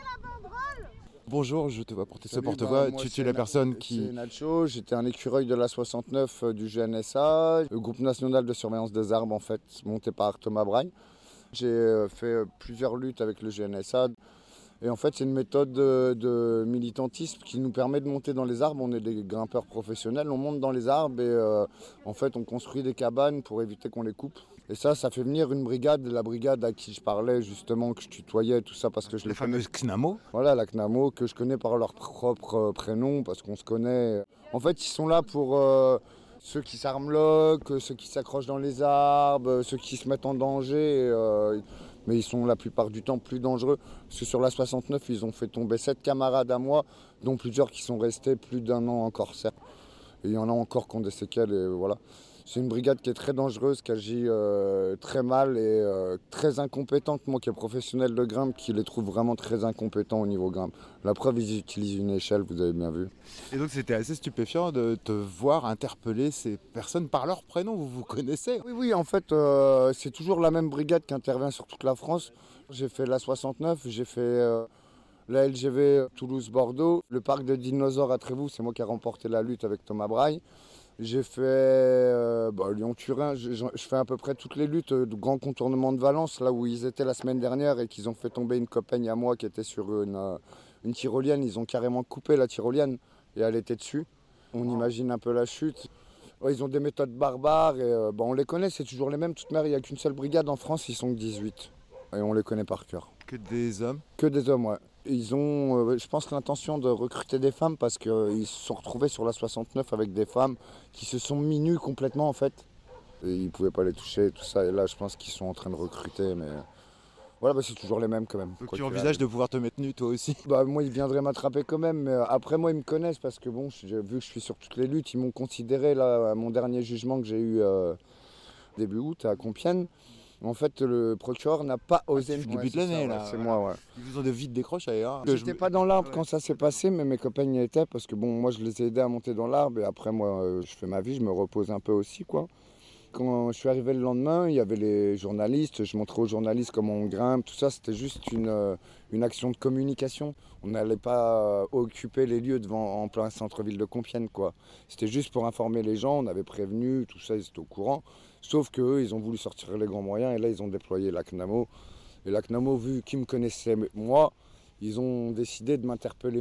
Speaker 6: Bonjour, je te vois porter ce porte-voix.
Speaker 19: Bah,
Speaker 6: tu, tu es la personne qui...
Speaker 19: C'est Nacho, j'étais un écureuil de la soixante-neuf euh, du G N S A, le groupe national de surveillance des arbres en fait, monté par Thomas Braille. J'ai euh, fait euh, plusieurs luttes avec le G N S A. Et en fait, c'est une méthode de, de militantisme qui nous permet de monter dans les arbres. On est des grimpeurs professionnels, on monte dans les arbres et euh, en fait, on construit des cabanes pour éviter qu'on les coupe. Et ça, ça fait venir une brigade, la brigade à qui je parlais justement, que je tutoyais, tout ça parce que je
Speaker 6: les fameuses C N A M O.
Speaker 19: Voilà, la C N A M O, que je connais par leur propre prénom parce qu'on se connaît. En fait, ils sont là pour euh, ceux qui s'armloquent, ceux qui s'accrochent dans les arbres, ceux qui se mettent en danger. Euh, mais ils sont la plupart du temps plus dangereux. Parce que sur la soixante-neuf, ils ont fait tomber sept camarades à moi, dont plusieurs qui sont restés plus d'un an en corsaire. Et il y en a encore qui ont des séquelles, et voilà. C'est une brigade qui est très dangereuse, qui agit euh, très mal et euh, très incompétente. Moi qui est professionnel de grimpe, qui les trouve vraiment très incompétents au niveau grimpe. La preuve, ils utilisent une échelle, vous avez bien vu.
Speaker 6: Et donc c'était assez stupéfiant de te voir interpeller ces personnes par leur prénom, vous vous connaissez?
Speaker 19: Oui, oui, en fait, euh, c'est toujours la même brigade qui intervient sur toute la France. J'ai fait la soixante-neuf, j'ai fait euh, la L G V Toulouse-Bordeaux, le parc de dinosaures à Trévoux, c'est moi qui ai remporté la lutte avec Thomas Braille. J'ai fait euh, bah, Lyon-Turin, je, je, je fais à peu près toutes les luttes de grands contournements de Valence, là où ils étaient la semaine dernière et qu'ils ont fait tomber une copaine à moi qui était sur une, euh, une tyrolienne. Ils ont carrément coupé la tyrolienne et elle était dessus. On imagine un peu la chute. Ouais, ils ont des méthodes barbares et euh, bah, on les connaît, c'est toujours les mêmes. Toute mère, il n'y a qu'une seule brigade en France, ils sont que dix-huit et on les connaît par cœur.
Speaker 6: Que des hommes?
Speaker 19: Que des hommes, ouais. Ils ont, euh, je pense, l'intention de recruter des femmes parce qu'ils euh, se sont retrouvés sur la soixante-neuf avec des femmes qui se sont mis nues complètement en fait. Et ils ne pouvaient pas les toucher et tout ça. Et là, je pense qu'ils sont en train de recruter. Mais voilà, bah, c'est toujours les mêmes quand même.
Speaker 6: Donc tu envisages de pouvoir te mettre nu toi aussi?
Speaker 19: Bah, moi, ils viendraient m'attraper quand même. Mais après, moi, ils me connaissent parce que bon, vu que je suis sur toutes les luttes, ils m'ont considéré là, à mon dernier jugement que j'ai eu euh, début août à Compiègne. En fait, le procureur n'a pas osé me...
Speaker 6: Début de l'année, là.
Speaker 19: C'est moi, ouais.
Speaker 6: Ils vous ont de vite décroché, hein.
Speaker 19: Je n'étais pas dans l'arbre quand ça s'est passé, mais mes copains y étaient parce que bon, moi, je les ai aidés à monter dans l'arbre et après, moi, je fais ma vie, je me repose un peu aussi, quoi. Quand je suis arrivé le lendemain, il y avait les journalistes, je montrais aux journalistes comment on grimpe, tout ça, c'était juste une, une action de communication. On n'allait pas occuper les lieux devant, en plein centre-ville de Compiègne, quoi. C'était juste pour informer les gens, on avait prévenu, tout ça, ils étaient au courant. Sauf qu'eux, ils ont voulu sortir les grands moyens et là, ils ont déployé la C N A M O. Et la C N A M O, vu qu'ils me connaissaient moi, ils ont décidé de m'interpeller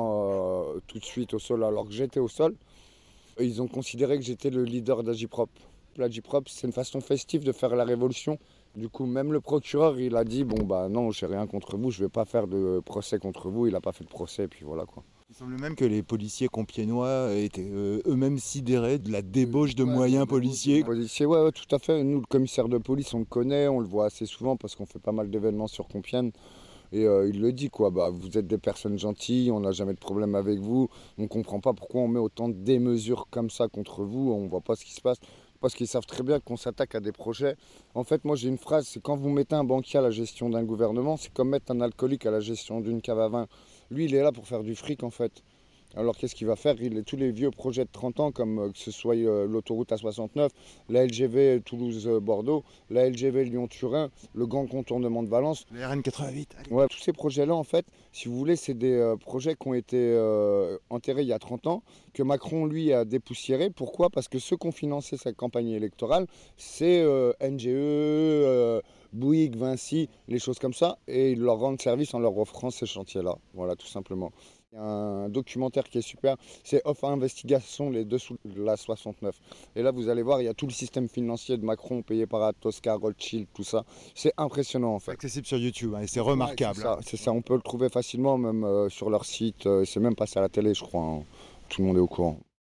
Speaker 19: moi euh, tout de suite au sol alors que j'étais au sol. Et ils ont considéré que j'étais le leader d'Agiprop. L'Agiprop, c'est une façon festive de faire la révolution Du coup, même le procureur, il a dit, bon bah non, j'ai rien contre vous, je vais pas faire de procès contre vous. Il a pas fait de procès, et puis voilà quoi.
Speaker 6: Il semble même que les policiers compiègnois étaient euh, eux-mêmes sidérés de la débauche de ouais, moyens policiers.
Speaker 19: Policiers, ouais, ouais, tout à fait. Nous, le commissaire de police, on le connaît, on le voit assez souvent parce qu'on fait pas mal d'événements sur Compiègne. Et euh, il le dit, quoi, bah, vous êtes des personnes gentilles, on n'a jamais de problème avec vous. On ne comprend pas pourquoi on met autant de démesures comme ça contre vous, on ne voit pas ce qui se passe. Parce qu'ils savent très bien qu'on s'attaque à des projets. En fait, moi j'ai une phrase, c'est quand vous mettez un banquier à la gestion d'un gouvernement, c'est comme mettre un alcoolique à la gestion d'une cave à vin. Lui, il est là pour faire du fric en fait. Alors qu'est-ce qu'il va faire? Il est tous les vieux projets de trente ans, comme euh, que ce soit euh, l'autoroute A soixante-neuf, la L G V Toulouse-Bordeaux, la L G V Lyon-Turin, le grand contournement de Valence.
Speaker 6: Le R N quatre-vingt-huit.
Speaker 19: Ouais, tous ces projets-là, en fait, si vous voulez, c'est des euh, projets qui ont été euh, enterrés il y a trente ans, que Macron, lui, a dépoussiérés. Pourquoi? Parce que ceux qui ont financé sa campagne électorale, c'est euh, N G E, euh, Bouygues, Vinci, les choses comme ça, et ils leur rendent service en leur offrant ces chantiers-là. Voilà, tout simplement. Il y a un documentaire qui est super, c'est Off Investigation, les dessous de la soixante-neuf. Et là, vous allez voir, il y a tout le système financier de Macron payé par Atos, Rothschild, tout ça. C'est impressionnant en fait.
Speaker 6: C'est accessible sur YouTube hein, et c'est remarquable.
Speaker 19: Ouais, c'est, ça, c'est ça, on peut le trouver facilement, même euh, sur leur site. Euh, c'est même passé à la télé, je crois. Hein. Tout le monde est au courant.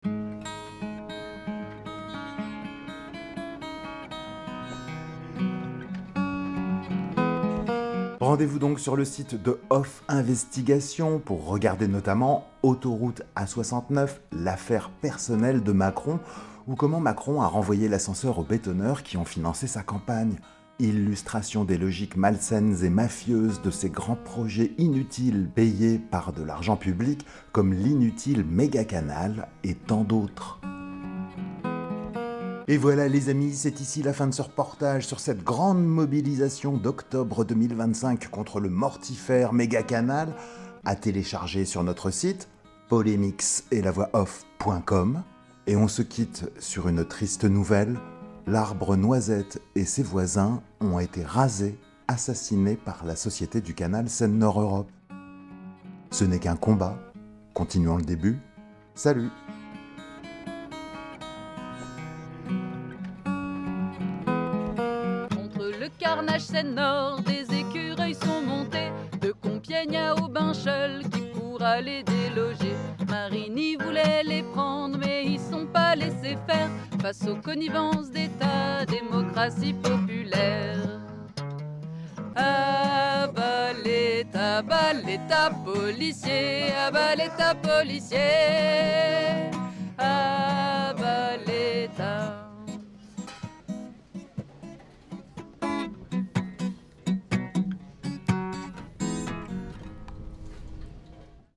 Speaker 6: Rendez-vous donc sur le site de Off Investigation pour regarder notamment Autoroute A soixante-neuf, l'affaire personnelle de Macron, ou comment Macron a renvoyé l'ascenseur aux bétonneurs qui ont financé sa campagne. Illustration des logiques malsaines et mafieuses de ces grands projets inutiles payés par de l'argent public, comme l'inutile méga-canal et tant d'autres. Et voilà les amis, c'est ici la fin de ce reportage sur cette grande mobilisation d'octobre deux mille vingt-cinq contre le mortifère méga-canal, à télécharger sur notre site polémix et la voix off point com. Et on se quitte sur une triste nouvelle, l'arbre Noisette et ses voisins ont été rasés, assassinés par la Société du Canal Seine-Nord Europe. Ce n'est qu'un combat, continuons le début, salut!
Speaker 17: Carnage Seine-Nord, des écureuils sont montés, de Compiègne à Aubincheul, qui pourra les déloger. Marigny voulait les prendre, mais ils sont pas laissés faire, face aux connivences d'État, démocratie populaire. Ah bah l'État, bah l'État policier, ah bah l'État policier.